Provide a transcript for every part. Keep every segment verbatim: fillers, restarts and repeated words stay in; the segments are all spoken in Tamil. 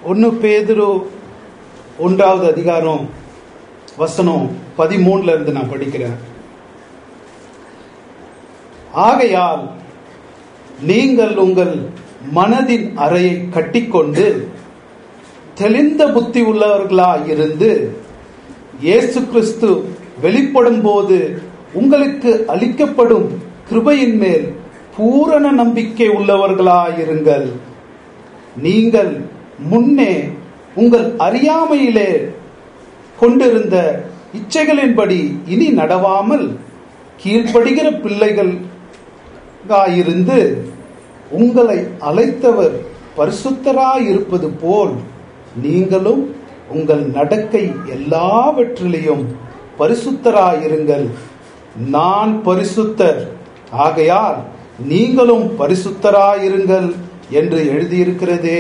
ஒன்னு பேதுரு ஒன்றாவது அதிகாரம் வசனம் பதிமூணுல இருந்து நான் படிக்கிறேன். ஆகையால் நீங்கள் உங்கள் மனதின் அறையை கட்டிக்கொண்டு தெளிந்த புத்தி உள்ளவர்களாய் இருந்து இயேசு கிறிஸ்து வெளிப்படும் போது உங்களுக்கு அளிக்கப்படும் கிருபையின் மேல் பூரண நம்பிக்கை உள்ளவர்களாயிருங்கள். நீங்கள் முன்னே உங்கள் அறியாமையிலே கொண்டிருந்த இச்சைகளின்படி இனி நடவாமல் கீழ்ப்படுகிற பிள்ளைகளாயிருந்து உங்களை அழைத்தவர் பரிசுத்தராயிருப்பது போல் நீங்களும் உங்கள் நடக்கை எல்லாவற்றிலையும் பரிசுத்தராயிருங்கள். நான் பரிசுத்தர், ஆகையால் நீங்களும் பரிசுத்தராயிருங்கள் என்று எழுதியிருக்கிறதே.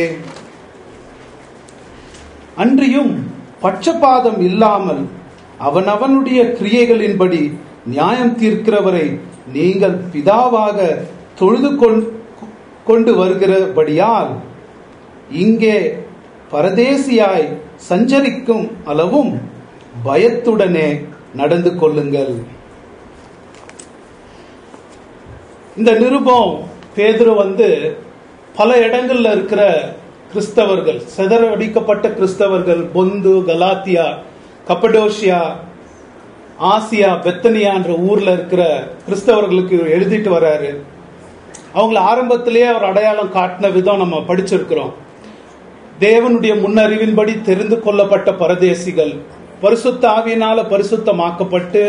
அன்றியும் பட்சபாதம் இல்லாமல் அவனவனுடைய கிரியைகளின்படி நியாயம் தீர்க்கிறவரை நீங்கள் பிதாவாக தொழுது கொண்டு வருகிறபடியால் இங்கே பரதேசியாய் சஞ்சரிக்கும் அளவும் பயத்துடனே நடந்து கொள்ளுங்கள். இந்த நிருபம் பேதுரு வந்து பல இடங்கள்ல இருக்கிற கிறிஸ்தவர்கள், சிதறடிக்கப்பட்ட கிறிஸ்தவர்கள், பொந்து, கலாத்தியா, கப்படோசியா, ஆசியா, பெத்தனியான்ற ஊர்ல இருக்கிற கிறிஸ்தவர்களுக்கு எழுதிட்டு வர்றாரு. அவங்கள ஆரம்பத்திலேயே அவர் அடையாளம் காட்டின விதம் நம்ம படிச்சிருக்கிறோம். தேவனுடைய முன்னறிவின்படி தெரிந்து கொள்ளப்பட்ட பரதேசிகள், பரிசுத்த ஆவியினால பரிசுத்தமாக்கப்பட்டு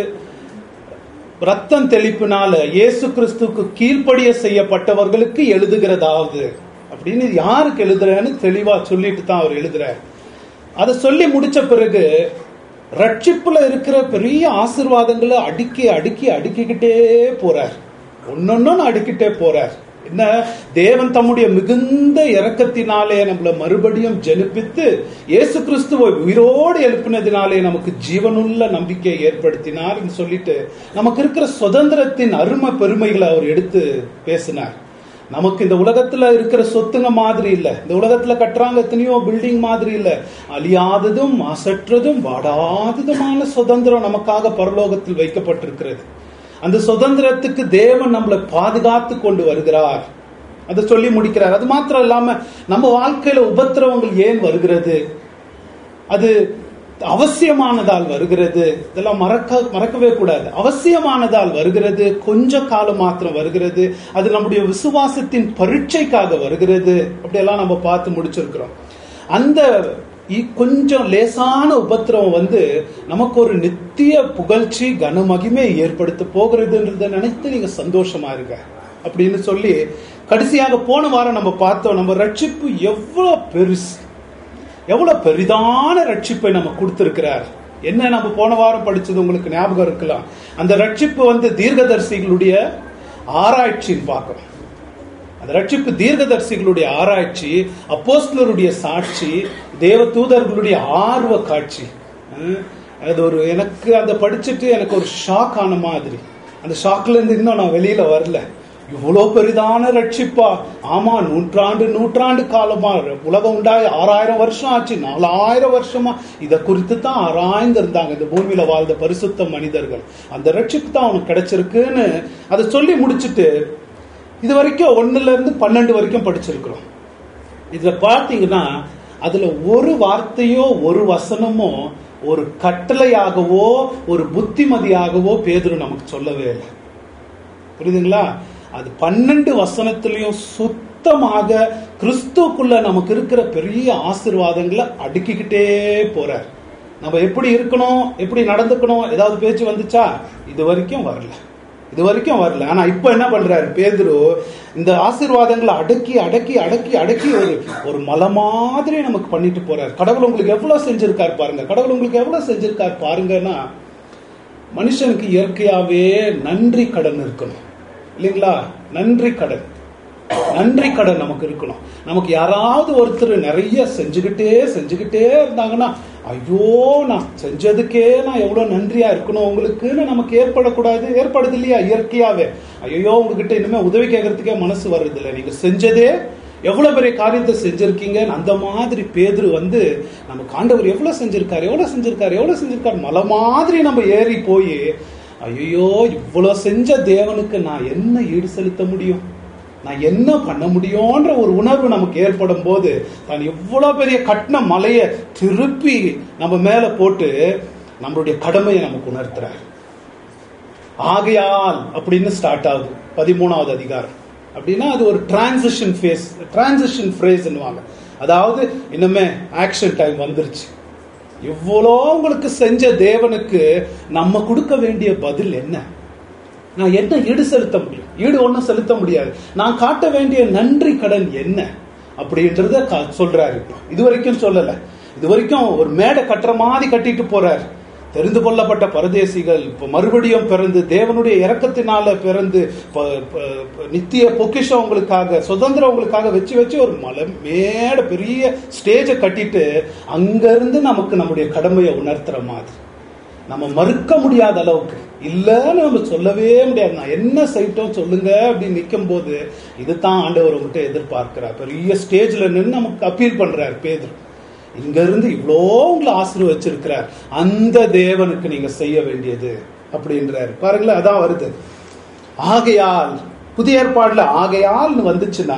ரத்தம் தெளிப்பினால இயேசு கிறிஸ்துக்கு கீழ்ப்படிய செய்யப்பட்டவர்களுக்கு எழுதுகிறதாவது அப்படின்னு யாருக்கு எழுதுறன்னு தெளிவா சொல்லிட்டு தான் அவர் எழுதுறார். அதை சொல்லி முடிச்ச பிறகு ரட்சிப்புல இருக்கிற பெரிய ஆசீர்வாதங்களை அடுக்கி அடுக்கி அடுக்கிக்கிட்டே போறார். ஒன்னொன்னு அடுக்கிட்டே போறார். என்ன, தேவன் தம்முடைய மிகுந்த இரக்கத்தினாலே நம்மள மறுபடியும் ஜெனிப்பித்து இயேசு கிறிஸ்துவை உயிரோடு எழுப்பினதினாலே நமக்கு ஜீவனுள்ள நம்பிக்கையை ஏற்படுத்தினார் சொல்லிட்டு நமக்கு இருக்கிற சுதந்திரத்தின் அருமை பெருமைகளை அவர் எடுத்து பேசினார். நமக்கு இந்த உலகத்துல இருக்கிற சொத்துங்க மாதிரி இல்ல, இந்த உலகத்துல கட்டுறாங்க எத்தனையோ பில்டிங் மாதிரி இல்ல, அழியாததும் அசற்றதும் வாடாததுமான சுதந்திரம் நமக்காக பரலோகத்தில் வைக்கப்பட்டிருக்கிறது. அந்த சுதந்திரத்துக்கு தேவன் நம்மளை பாதுகாத்து கொண்டு வருகிறார். அதை சொல்லி முடிக்கிறார். அது மாத்திரம் இல்லாம நம்ம வாழ்க்கையில உபத்திரவங்கள் ஏன் வருகிறது, அது அவசியமானதால் வருகிறது, இதெல்லாம் மறக்க மறக்கவே கூடாது. அவசியமானதால் வருகிறது, கொஞ்ச காலம் மாத்திரம் வருகிறது, அது நம்முடைய விசுவாசத்தின் பரீட்சைக்காக வருகிறது. அப்படியெல்லாம் நம்ம பார்த்து முடிச்சிருக்கிறோம். அந்த கொஞ்சம் லேசான உபத்திரவம் வந்து நமக்கு ஒரு நித்திய புகழ்ச்சி கனமகிமை ஏற்படுத்த போகிறதுன்றத நினைத்து நீங்க சந்தோஷமா இருங்க அப்படின்னு சொல்லி கடைசியாக போன வாரம் நம்ம பார்த்தோம். நம்ம ரட்சிப்பு எவ்வளவு பெருசு, எவ்வளவு பெரிதான ரட்சிப்பை நம்ம கொடுத்திருக்கிறார். என்ன நம்ம போன வாரம் படிச்சது உங்களுக்கு ஞாபகம் இருக்கலாம். அந்த ரட்சிப்பு வந்து தீர்க்கதரிசிகளுடைய ஆராய்ச்சின்னு பார்க்கணும். அந்த ரட்சிப்பு தீர்க்கதரிசிகளுடைய ஆராய்ச்சி, அப்போஸ்தலருடைய சாட்சி, தேவ தூதர்களுடைய ஆர்வ காட்சி. அது ஒரு எனக்கு அந்த படிச்சுட்டு எனக்கு ஒரு ஷாக் ஆன மாதிரி. அந்த ஷாக்ல இருந்து இன்னும் நான் வெளியில வரல. இவ்வளவு பெரிதான ரட்சிப்பா? ஆமா, நூற்றாண்டு நூற்றாண்டு காலமா உலகம் உண்டாய் ஆறாயிரம் வருஷம் ஆச்சு, நாலாயிரம் வருஷமா இதை குறித்து தான் ஆராய்ந்து இருந்தாங்க இந்த பூமியில வாழ்ந்த பரிசுத்த மனிதர்கள். அந்த ரட்சிப்பு தான் அவனுக்கு கிடைச்சிருக்குன்னு அதை சொல்லி முடிச்சுட்டு இது வரைக்கும் ஒன்னுல இருந்து பன்னெண்டு வரைக்கும் படிச்சிருக்கிறோம். இதுல பாத்தீங்கன்னா அதுல ஒரு வார்த்தையோ ஒரு வசனமோ ஒரு கட்டளையாகவோ ஒரு புத்திமதியாகவோ பேதுரு நமக்கு சொல்லவே இல்லை. புரியுதுங்களா? அது பன்னெண்டு வசனத்திலையும் சுத்தமாக கிறிஸ்துக்குள்ள நமக்கு இருக்கிற பெரிய ஆசீர்வாதங்களை அடுக்கிக்கிட்டே போறார். நம்ம எப்படி இருக்கணும், எப்படி நடந்துக்கணும், ஏதாவது பேச்சு வந்துச்சா? இது வரைக்கும் வரல, இது வரைக்கும் வரல. ஆனா இப்ப என்ன பண்றாரு பேதுரு? இந்த ஆசீர்வாதங்களை அடக்கி அடக்கி அடக்கி அடக்கி ஒரு ஒரு மலை மாதிரி நமக்கு பண்ணிட்டு போறாரு. கடவுள் உங்களுக்கு எவ்வளவு செஞ்சிருக்காரு பாருங்க, கடவுள் உங்களுக்கு எவ்வளவு செஞ்சிருக்காரு பாருங்கன்னா, மனுஷனுக்கு இயற்கையாவே நன்றி கடன் இருக்கணும் இல்லைங்களா? நன்றி கடன், நன்றி கடன் நமக்கு இருக்கணும். நமக்கு யாராவது ஒருத்தர் நிறைய செஞ்சுக்கிட்டே செஞ்சுக்கிட்டே இருந்தாங்கன்னா, ஐயோ நான் செஞ்சதுக்கே நான் எவ்வளவு நன்றியா இருக்கணும் உங்களுக்குன்னு நமக்கு ஏற்படக்கூடாது. ஏற்படுது இல்லையா இயற்கையாவே? ஐயோ உங்ககிட்ட இனிமே உதவி கேட்கறதுக்கே மனசு வர்றது இல்லை. நீங்க செஞ்சதே எவ்வளவு பெரிய காரியத்தை செஞ்சிருக்கீங்க. அந்த மாதிரி பேதுரு வந்து நம்ம ஆண்டவர் எவ்வளவு செஞ்சிருக்காரு எவ்வளவு செஞ்சிருக்காரு எவ்வளவு செஞ்சிருக்காரு மலை மாதிரி நம்ம ஏறி போய், ஐயோ இவ்வளவு செஞ்ச தேவனுக்கு நான் என்ன ஈடு செலுத்த முடியும், நான் என்ன பண்ண முடியும்ன்ற ஒரு உணர்வு நமக்கு ஏற்படும் போது தான் எவ்வளவு பெரிய கட்டின மலையை திருப்பி நம்ம மேல போட்டு நம்மளுடைய கடமையை நமக்கு உணர்த்துறாரு. ஆகையால் அப்படின்னு ஸ்டார்ட் ஆகுது பதிமூணாவது அதிகாரம். அப்படின்னா அது ஒரு டிரான்சிஷன் ஃபேஸ், டிரான்சிஷன் ஃப்ரேஸ்ன்னுவாங்க. அதாவது இன்னுமே ஆக்ஷன் டைம் வந்துருச்சு. இவ்வளோ உங்களுக்கு செஞ்ச தேவனுக்கு நம்ம கொடுக்க வேண்டிய பதில் என்ன? நான் என்ன ஈடு செலுத்த முடியும்? ஈடு ஒன்றும் செலுத்த முடியாது. நான் காட்ட வேண்டிய நன்றி கடன் என்ன அப்படின்றத சொல்றாரு. இப்போ இது வரைக்கும் சொல்லல. இது வரைக்கும் ஒரு மேடை கட்டுற மாதிரி கட்டிட்டு போறாரு. தெரிந்து கொள்ளப்பட்ட பரதேசிகள் இப்போ மறுபடியும் பிறந்து தேவனுடைய இரக்கத்தினால பிறந்து நித்திய பொக்கிஷம் உங்களுக்காக சுதந்திரம் உங்களுக்காக வச்சு வச்சு ஒரு மலை மேட பெரிய ஸ்டேஜை கட்டிட்டு அங்கிருந்து நமக்கு நம்முடைய கடமையை உணர்த்துற மாதிரி, நம்ம மறுக்க முடியாத அளவுக்கு இல்லைன்னு நம்ம சொல்லவே முடியாது. நான் என்ன செய்யட்டும் சொல்லுங்க அப்படின்னு நிற்கும் போது இதுதான் ஆண்டவர் உங்ககிட்ட எதிர்பார்க்கிறார். பெரிய ஸ்டேஜ்ல நின்று நமக்கு அப்பீல் பண்றாரு பேதுரு. இங்க இருந்து இவ்வளோ உங்களை ஆசீர்வதிச்சிருக்கிறார், அந்த தேவனுக்கு நீங்க செய்ய வேண்டியது அப்படின்றாரு. பாருங்களேன், அதான் வருது. ஆகையால் புதிய ஏற்பாடுல ஆகையால்னு வந்துச்சுன்னா,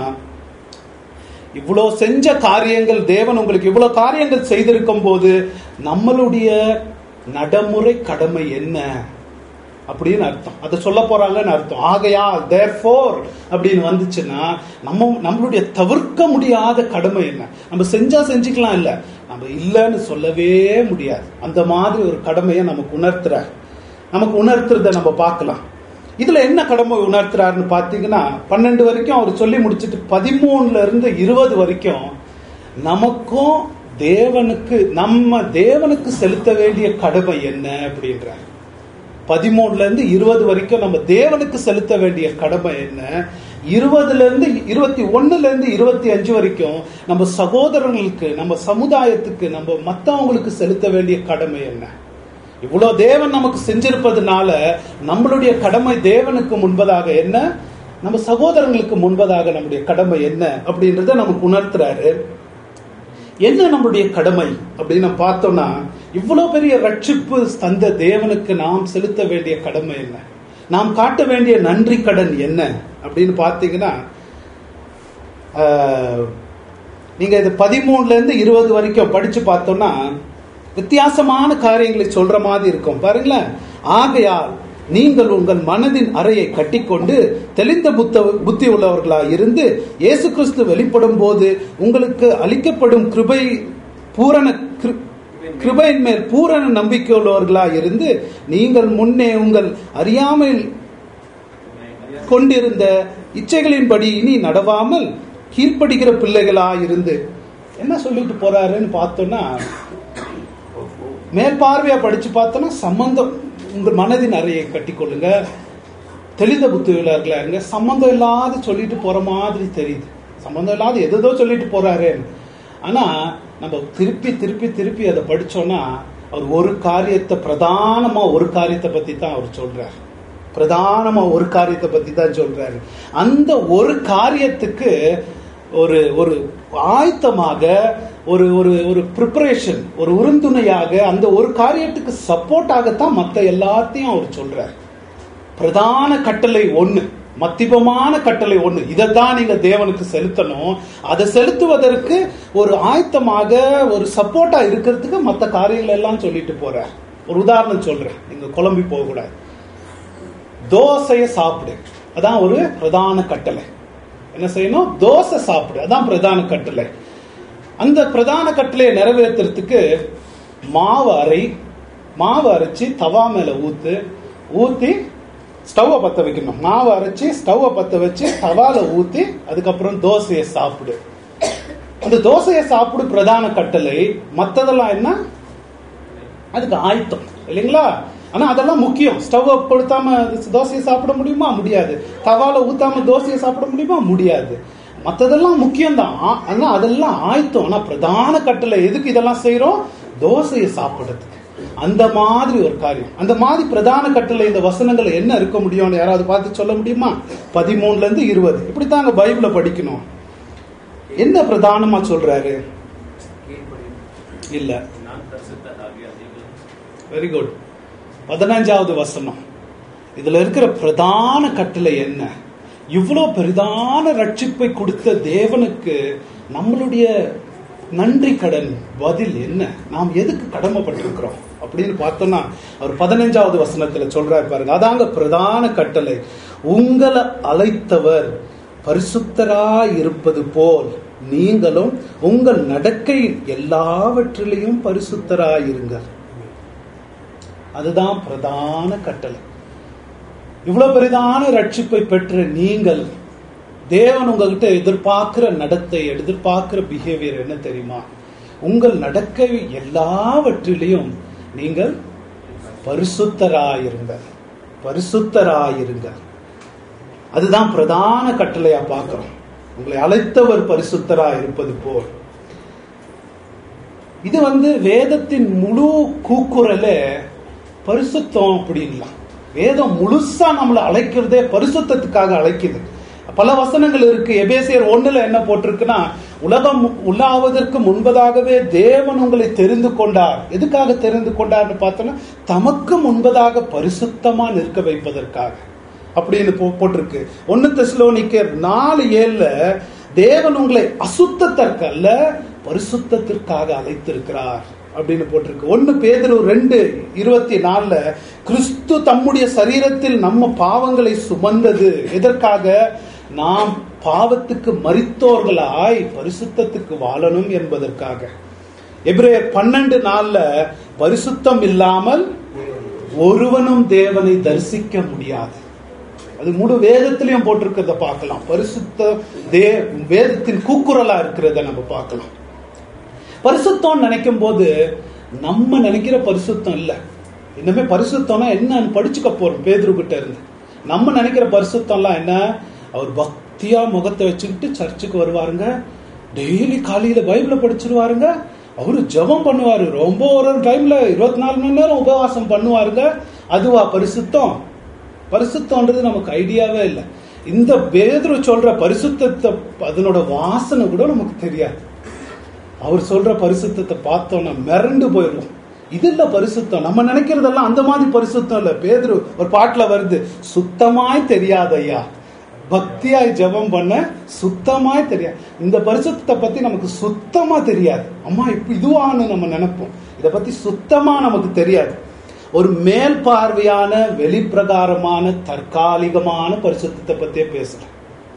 இவ்வளோ செஞ்ச காரியங்கள் தேவன் உங்களுக்கு இவ்வளவு காரியங்கள் செய்திருக்கும் போது நம்மளுடைய நடைமுறை கடமை என்ன அப்படின்னு அர்த்தம். அதை சொல்ல போறாங்கன்னு அர்த்தம். ஆகையால் therefore அப்படின்னு வந்துச்சுன்னா நம்ம நம்மளுடைய தவிர்க்க முடியாத கடமை என்ன? நம்ம செஞ்சா செஞ்சுக்கலாம், இல்ல நம்ம இல்லைன்னு சொல்லவே முடியாது. அந்த மாதிரி ஒரு கடமையை நமக்கு உணர்த்துற நமக்கு உணர்த்துறத நம்ம பார்க்கலாம். இதுல என்ன கடமை உணர்த்துறாருன்னு பாத்தீங்கன்னா, பன்னெண்டு வரைக்கும் அவர் சொல்லி முடிச்சுட்டு பதிமூணுல இருந்து இருபது வரைக்கும் நமக்கும் தேவனுக்கு நம்ம தேவனுக்கு செலுத்த வேண்டிய கடமை என்ன அப்படின்றார். பதிமூணுல இருந்து இருபது வரைக்கும் நம்ம தேவனுக்கு செலுத்த வேண்டிய கடமை என்ன, இருபதுல இருந்து இருபத்தி ஒண்ணுல இருந்து இருபத்தி அஞ்சு வரைக்கும் நம்ம சகோதரர்களுக்கு நம்ம சமுதாயத்துக்கு நம்ம மற்றவங்களுக்கு செலுத்த வேண்டிய கடமை என்ன. இவ்வளவு தேவன் நமக்கு செஞ்சிருப்பதுனால நம்மளுடைய கடமை தேவனுக்கு முன்பதாக என்ன, நம்ம சகோதரங்களுக்கு முன்பதாக நம்முடைய கடமை என்ன அப்படின்றத நமக்கு உணர்த்துறாரு. என்ன நம்மளுடைய கடமை அப்படின்னு பார்த்தோம்னா, இவ்வளவு பெரிய ரட்சிப்பு தந்த தேவனுக்கு நாம் செலுத்த வேண்டிய கடமை என்ன, நாம் காட்ட வேண்டிய நன்றி கடன் என்ன அப்படின்னு பார்த்தீங்கன்னா, நீங்க இது பதிமூணுல இருந்து இருபது வரைக்கும் படிச்சு பார்த்தோம்னா வித்தியாசமான காரியங்களை சொல்ற மாதிரி இருக்கும். பாருங்களேன், ஆகையால் நீங்கள் உங்கள் மனதின் அறையை கட்டிக்கொண்டு தெளிந்த புத்த புத்தி உள்ளவர்களாக இருந்து இயேசு கிறிஸ்து வெளிப்படும் போது உங்களுக்கு அளிக்கப்படும் கிருபை பூரண கிருபையின் மேல் பூரண நம்பிக்கை உள்ளவர்களாக இருந்து நீங்கள் முன்னே உங்கள் அறியாமல் கொண்டிருந்த இச்சைகளின்படி இனி நடவாமல் கீழ்ப்படுகிற பிள்ளைகளாக இருந்து என்ன சொல்லிட்டு போறாருன்னு பார்த்தோம்னா, மேல் பார்வையா படிச்சு பார்த்தோம்னா சம்பந்தம் உங்கள் மனதின் அறையை கட்டிக்கொள்ளுங்க, தெளிந்த புத்தியுள்ளவர்களா இருங்க. சம்பந்தம் இல்லாத சொல்லிட்டு போற மாதிரி தெரியுது, சம்பந்தம் இல்லாத எதோ சொல்லிட்டு போறாரு. ஆனா நம்ம திருப்பி திருப்பி திருப்பி அதை படிச்சோம்னா அவர் ஒரு காரியத்தை பிரதானமா ஒரு காரியத்தை பத்தி தான் அவர் சொல்றாரு. பிரதானமா ஒரு காரியத்தை பத்தி தான் சொல்றாரு. அந்த ஒரு காரியத்துக்கு ஒரு ஒரு ஆயத்தமாக ஒரு ஒரு ஒரு ப்ரிப்பரேஷன், ஒரு உறுதுணையாக அந்த ஒரு காரியத்துக்கு சப்போர்ட்டாகத்தான் மற்ற எல்லாத்தையும் அவர் சொல்றார். பிரதான கட்டளை ஒண்ணு, மத்தியமமான கட்டளை ஒண்ணு, இதைத்தான் நீங்க தேவனுக்கு செலுத்தணும். அதை செலுத்துவதற்கு ஒரு ஆயத்தமாக ஒரு சப்போர்ட்டா இருக்கிறதுக்கு மற்ற காரியங்கள் எல்லாம் சொல்லிட்டு போற. ஒரு உதாரணம் சொல்றேன், நீங்க குழம்பி போக கூடாது. தோசையை சாப்பிடு, அதான் ஒரு பிரதான கட்டளை. என்ன செய்யணும்? தோசை சாப்பிடு, அதான் பிரதான கட்டளை. அந்த பிரதான கட்டளையை நிறைவேற்றுறதுக்கு மாவு அரை மாவு அரைச்சி தவா மேல ஊத்து ஊத்தி ஸ்டவ்வை பத்த வைக்கணும். மாவு அரைச்சி ஸ்டவ்வை பத்த வச்சு தவால ஊத்தி அதுக்கப்புறம் தோசையை சாப்பிடு. அந்த தோசையை சாப்பிடு பிரதான கட்டளை. மற்றதெல்லாம் என்ன? அதுக்கு ஆயத்தம் இல்லைங்களா? ஆனா அதெல்லாம் முக்கியம். ஸ்டவ் கொடுத்தாம தோசையை சாப்பிட முடியுமா? முடியாது. தவால ஊத்தாம தோசையை சாப்பிட முடியுமா? முடியாது. மற்றதெல்லாம் முக்கியம்தான், ஆனா அதெல்லாம் ஆயத்தம். ஆனா பிரதான கட்டளை எதுக்கு இதெல்லாம் செய்யறோம்? தோசையை சாப்பிடுறதுக்கு. அந்த மாதிரி ஒரு காரியம், அந்த மாதிரி பிரதான கட்டளை இந்த வசனங்கள் என்ன இருக்க முடியும்னு யாராவது பார்த்து சொல்ல முடியுமா? பதிமூணுல இருந்து இருபது இப்படித்தாங்க பைபிளை படிக்கணும். என்ன பிரதானமா சொல்றாரு? இல்ல, வெரி குட். பதினஞ்சாவது வசனம். இதுல இருக்கிற பிரதான கட்டளை என்ன? இவ்வளவு பெரிதான ரட்சிப்பை கொடுத்த தேவனுக்கு நம்மளுடைய நன்றி கடன் பதில் என்ன? நாம் எதுக்கு கடமைப்பட்டிருக்கிறோம் அப்படின்னு பார்த்தோம்னா அவர் பதினஞ்சாவது வசனத்துல சொல்றாரு பாருங்க. அதாங்க பிரதான கட்டளை. உங்களை அழைத்தவர் பரிசுத்தராய் இருப்பது போல் நீங்களும் உங்கள் நடக்கை எல்லாவற்றிலையும் பரிசுத்தராயிருங்கள். அதுதான் பிரதான கட்டளை. இவ்வளவு பெரிதான ரட்சிப்பை பெற்ற நீங்கள், தேவன் உங்ககிட்ட எதிர்பார்க்கிற நடத்தை, எதிர்பார்க்கிற பிஹேவியர் என்ன தெரியுமா? உங்கள் நடக்கை எல்லாவற்றிலையும் நீங்கள் பரிசுத்தராயிருங்கள், பரிசுத்தராயிருங்கள். அதுதான் பிரதான கட்டளையா பார்க்கிறோம். உங்களை அழைத்தவர் பரிசுத்தராய் இருப்பது போல். இது வந்து வேதத்தின் முழு கூக்குரல பரிசுத்தம் அப்படின்லாம். வேதம் முழுசா நம்மளை அழைக்கிறதே பரிசுத்தத்துக்காக அழைக்குது. பல வசனங்கள் இருக்கு. எபேசியர் ஒண்ணுல என்ன போட்டிருக்குன்னா, உலகம் உள்ளாவதற்கு முன்பதாகவே தேவன் உங்களை தெரிந்து கொண்டார். எதுக்காக தெரிந்து கொண்டார்னு பார்த்தோம்னா, தமக்கு முன்பதாக பரிசுத்தமா நிற்க வைப்பதற்காக அப்படின்னு போட்டிருக்கு. ஒன்னு தெசலோனிக்கர் நாலு ஏழுல தேவன் உங்களை அசுத்தத்திற்கல்ல பரிசுத்தத்திற்காக அழைத்திருக்கிறார் அப்படின்னு போட்டிருக்கு. ஒன்னு பேதுரு ரெண்டு இருபத்தி நாலுல கிறிஸ்து தம்முடைய சரீரத்தில் நம்ம பாவங்களை சுமந்தது எதற்காக? நாம் பாவத்துக்கு மரித்தோர்களாய் பரிசுத்தத்துக்கு வாழணும் என்பதற்காக. எபிரேயர் பன்னெண்டு நாள்ல பரிசுத்தம் இல்லாமல் ஒருவனும் தேவனை தரிசிக்க முடியாது. அது முழு வேதத்திலையும் போட்டிருக்கிறத பார்க்கலாம். பரிசுத்த தே வேதத்தின் கூக்குரலா இருக்கிறத நம்ம பார்க்கலாம். பரிசுத்தம் நினைக்கும் போது நம்ம நினைக்கிற பரிசுத்தம் இல்ல. இன்னுமே பரிசுத்தம்னா என்னன்னு படிச்சுக்க போறோம் பேதுரு கிட்ட இருந்து. நம்ம நினைக்கிற பரிசுத்தம்லாம் என்ன? அவர் பக்தியா முகத்தை வச்சுக்கிட்டு சர்ச்சுக்கு வருவாருங்க, டெய்லி காலையில பைபிளை படிச்சிருவாருங்க, அவரு ஜெபம் பண்ணுவாரு, ரொம்ப ஒரு டைம்ல இருபத்தி நாலு மணி நேரம் உபவாசம் பண்ணுவாருங்க. அதுவா பரிசுத்தம்? பரிசுத்தம்ன்றது நமக்கு ஐடியாவே இல்லை. இந்த பேதுரு சொல்ற பரிசுத்தத்தை, அதனோட வாசனை கூட நமக்கு தெரியாது. அவர் சொல்ற பரிசுத்தத்தை பார்த்தோம்னா மிரண்டு போயிடும். இது இல்ல பரிசுத்தம். நம்ம நினைக்கிறதெல்லாம் அந்த மாதிரி பரிசுத்தம் இல்ல. பேதுரு ஒரு பாட்டுல வருது, சுத்தமாய் தெரியாதையா, பக்தியாய் ஜெபம் பண்ண சுத்தமாய் தெரியாது. இந்த பரிசுத்தத்தை பத்தி நமக்கு சுத்தமா தெரியாது. அம்மா இப்ப இதுவான்னு நம்ம நினைப்போம். இதை பத்தி சுத்தமா நமக்கு தெரியாது. ஒரு மேல் பார்வையான வெளிப்பிரகாரமான தற்காலிகமான பரிசுத்தத்தை பத்தியே பேசுறேன்.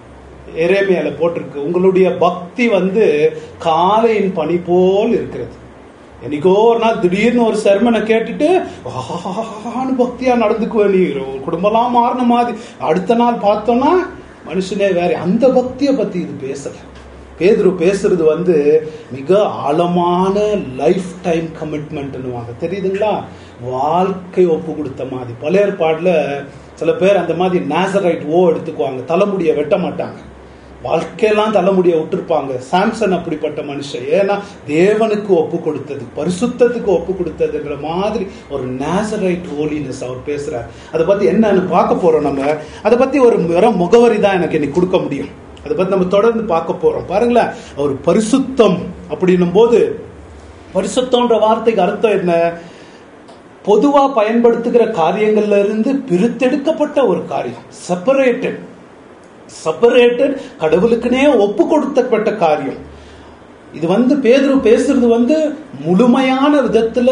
எரேமியால போட்டிருக்கு, உங்களுடைய பக்தி வந்து காலையின் பனி போல் இருக்கிறது. என்னைக்கோ ஒரு நாள் திடீர்னு ஒரு சர்மனை கேட்டுட்டு பக்தியா நடந்துக்குவேன், நீ குடும்பம்லாம் மாறின மாதிரி. அடுத்த நாள் பார்த்தோம்னா மனுஷனே வேற. அந்த பக்தியை பத்தி இது பேசல. பேதுரு பேசுறது வந்து மிக ஆழமான லைஃப் டைம் கமிட்மெண்ட்னுவாங்க, தெரியுதுங்களா? வாழ்க்கை ஒப்பு கொடுத்த மாதிரி. பழைய ஏற்பாடுல சில பேர் அந்த மாதிரி நேசரைட் ஓ எடுத்துக்குவாங்க, தலைமுடியை வெட்ட மாட்டாங்க, வாழ்க்கையெல்லாம் தலைமுடியை விட்டுருப்பாங்க. சாம்சன் அப்படிப்பட்ட மனுஷன். ஏன்னா தேவனுக்கு ஒப்பு கொடுத்தது, பரிசுத்தத்துக்கு ஒப்பு கொடுத்ததுங்கிற மாதிரி ஒரு நேசரைட் ஹோலினஸ் அவர் பேசுறார். அதை பத்தி என்னன்னு பார்க்க போறோம் நம்ம. அதை பத்தி ஒரு முகவரி தான் எனக்கு இன்னைக்கு கொடுக்க முடியும். அதை பத்தி நம்ம தொடர்ந்து பார்க்க போறோம். பாருங்களேன், அவர் பரிசுத்தம் அப்படின்னும் போது, பரிசுத்தம்ன்ற வார்த்தைக்கு அர்த்தம் என்ன? பொதுவா பயன்படுத்துகிற காரியங்கள்ல இருந்து பிரித்தெடுக்கப்பட்ட ஒரு காரியம், செப்பரேட்டட். செப்பரேட்டட், கடவுளுக்குனே ஒப்பு கொடுத்தப்பட்ட காரியம். இது வந்து பேதுரு பேசுறது வந்து முழுமையான விதத்துல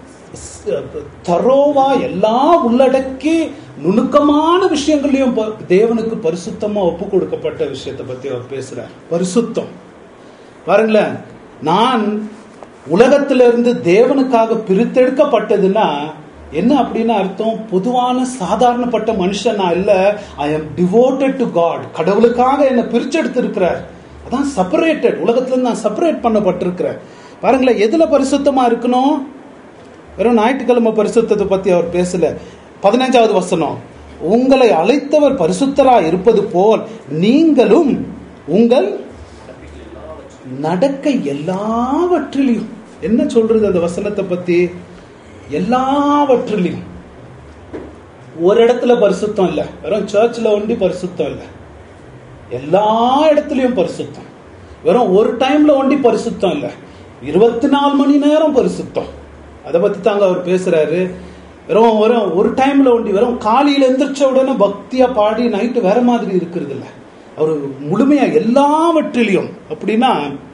தரோவா எல்லாம் உள்ளடக்கி நுணுக்கமான விஷயங்களையும் தேவனுக்கு பரிசுத்தமா ஒப்பு கொடுக்கப்பட்ட விஷயத்தை பத்தி அவர் பேசுறார். பரிசுத்தம் பாருங்களேன், நான் உலகத்திலிருந்து தேவனுக்காக பிரித்தெடுக்கப்பட்டதுன்னா என்ன அப்படின்னு அர்த்தம்? பொதுவான சாதாரணப்பட்ட மனுஷன் நான் இல்ல. I am devoted to God. கடவுளுக்காக என்ன பிரிச்செடுத்து இருக்கிறார். அதான் செப்பரேட்டட். உலகத்துல இருந்து நான் செப்பரேட் பண்ணப்பட்டிருக்கிறேன். பாருங்களேன், எதுல பரிசுத்தமா இருக்கணும்? வெறும் ஞாயிற்றுக்கிழமை பரிசுத்தத்தை பத்தி அவர் பேசல. பதினைஞ்சாவது வசனம், உங்களை அழைத்தவர் பரிசுத்தரா இருப்பது போல் நீங்களும் உங்கள் நடக்கை எல்லாவற்றிலையும். என்ன சொல்றது அந்த வசனத்தை பத்தி? எல்லாவற்றிலையும். ஒரு இடத்துல பரிசுத்தம் இல்ல, வெறும் சர்ச்சில் ஒண்டி பரிசுத்தம் இல்ல, எல்லா இடத்துலயும் பரிசுத்தம். வெறும் ஒரு டைம்ல ஒண்டி பரிசுத்தம் இல்ல, இருபத்தி நாலு மணி நேரம் பரிசுத்தம். அதை பத்தி தாங்க அவர் பேசுறாரு. வெறும் வெறும் ஒரு டைம்ல ஒண்டி, வெறும் காலையில எந்திரிச்ச உடனே பக்தியா பாடி நைட்டு வேற மாதிரி இருக்கிறது இல்ல. அவர் முழுமையா எல்லாவற்றிலையும். அப்படின்னா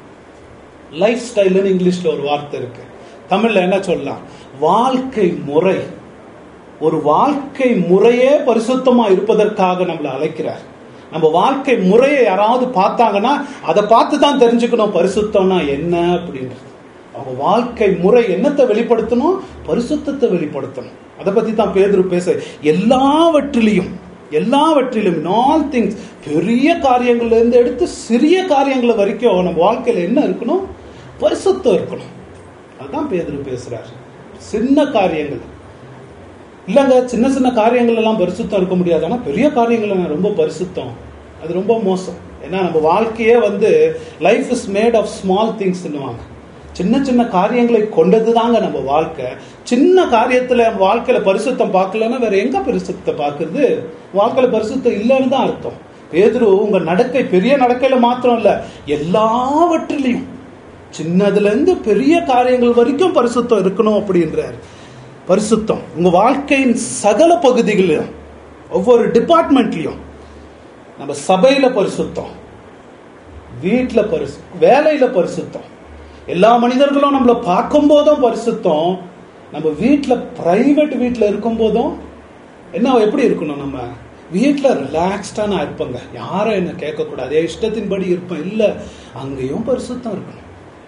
லைஃப் ஸ்டைல்னு இங்கிலீஷ்ல ஒரு வார்த்தை இருக்கு, தமிழ்ல என்ன சொல்லலாம், வாழ்க்கை முறை. ஒரு வாழ்க்கை முறையே பரிசுத்தமா இருப்பதற்காக நம்மளை அழைக்கிறார். நம்ம வாழ்க்கை முறையை யாராவது பார்த்தாங்கன்னா அதை பார்த்து தான் தெரிஞ்சுக்கணும் பரிசுத்தம்னா என்ன அப்படின்றது. அவங்க வாழ்க்கை முறை என்னத்தை வெளிப்படுத்தணும், பரிசுத்தத்தை வெளிப்படுத்தணும். அதை பத்தி தான் பேதுரு பேச. எல்லாவற்றிலையும் எல்லாவற்றிலும் ஆல் திங்ஸ், பெரிய காரியங்கள்ல இருந்து எடுத்து சிறிய காரியங்கள் வரைக்கும் நம்ம வாழ்க்கையில என்ன இருக்கணும், பரிசுத்தம் இருக்கணும். அதுதான் பேதுரு பேசுறாரு. சின்ன காரியங்கள் இல்லைங்க, சின்ன சின்ன காரியங்கள் எல்லாம் பரிசுத்தம் இருக்க முடியாது. ஆனா பெரிய காரியங்கள் ரொம்ப பரிசுத்தம், அது ரொம்ப மோசம். ஏன்னா நம்ம வாழ்க்கையே வந்து life is made of small திங்ஸ்ன்னுவாங்க. சின்ன சின்ன காரியங்களை கொண்டது தாங்க நம்ம வாழ்க்கை. சின்ன காரியத்துல வாழ்க்கையில பரிசுத்தம் பார்க்கலன்னா வேற எங்க பரிசுத்தத்தை பார்க்கறது? வாழ்க்கையில பரிசுத்தம் இல்லைன்னு தான் அர்த்தம். பேதுரு உங்க நடக்கை பெரிய நடக்கையில மாத்திரம் இல்ல, எல்லாவற்றிலையும் சின்னதுல இருந்து பெரிய காரியங்கள் வரைக்கும் பரிசுத்தம் இருக்கணும் அப்படின்றாரு. பரிசுத்தம் உங்க வாழ்க்கையின் சகல பகுதிகளிலும், ஒவ்வொரு டிபார்ட்மெண்ட்லயும். நம்ம சபையில பரிசுத்தம், வீட்டுல பரிசு, வேலையில பரிசுத்தம், எல்லா மனிதர்களும் நம்மளை பார்க்கும் போதும் பரிசுத்தம். நம்ம வீட்டுல பிரைவேட் வீட்டுல இருக்கும் போதும் என்ன எப்படி இருக்கணும், நம்ம வீட்டுல ரிலாக்ஸ்டா நான் இருப்பேங்க, யாரும் என்ன கேட்க கூடாது, இஷ்டத்தின்படி இருப்பேன் இல்ல, அங்கேயும் பரிசுத்தம் இருக்கணும்.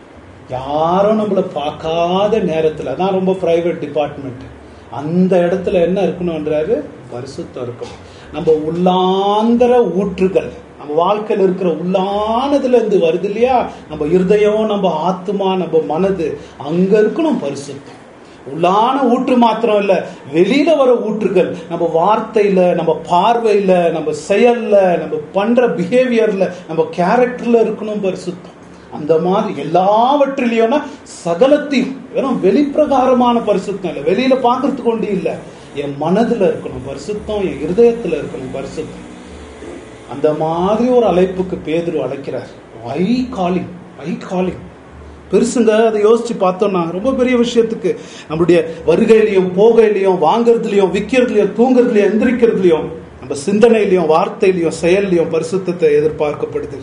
யாரும் நம்மளை பார்க்காத நேரத்துல தான் ரொம்ப பிரைவேட் டிபார்ட்மெண்ட், அந்த இடத்துல என்ன இருக்கணும்ன்றாரு, பரிசுத்தம் இருக்கணும். நம்ம உள்ளாந்தர ஊற்றுகள், நம்ம வாழ்க்கையில் இருக்கிற உள்ளானதுல இருந்து வருது இல்லையா, நம்ம இருதயம், நம்ம ஆத்மா, நம்ம மனது, அங்க இருக்கணும் பரிசுத்தம். உள்ளான ஊற்று மாத்திரம் இல்ல, வெளியில வர ஊற்றுகள், நம்ம வார்த்தையில, நம்ம பார்வையில, நம்ம செயல்ல, நம்ம பண்ற பிஹேவியர்ல, நம்ம கேரக்டர்ல இருக்கணும் பரிசுத்தம். அந்த மாதிரி எல்லாவற்றிலையும் சகலத்தையும், வெறும் வெளிப்பிரகாரமான பரிசுத்தம் இல்ல, வெளியில பாக்குறதுக்கு கொண்டு இல்ல, என் மனதுல இருக்கணும் பரிசுத்தம், என் இருதயத்துல இருக்கணும் பரிசுத்தம். அந்த மாதிரி ஒரு அழைப்புக்கு பேதுரு அழைக்கிறார். ஐ காலிங், ஐ காலிங் பெருசுங்க. அதை யோசிச்சு பார்த்தோம்னா ரொம்ப பெரிய விஷயத்துக்கு, நம்மளுடைய வருகையிலையும் போகையிலையும் வாங்கறதுலயும் விற்கிறதுலயும் தூங்குறதுலயும் எந்திரிக்கிறதுலயும் நம்ம சிந்தனையிலையும் வார்த்தையிலையும் செயல்லையும் பரிசுத்தத்தை எதிர்பார்க்கப்படுது.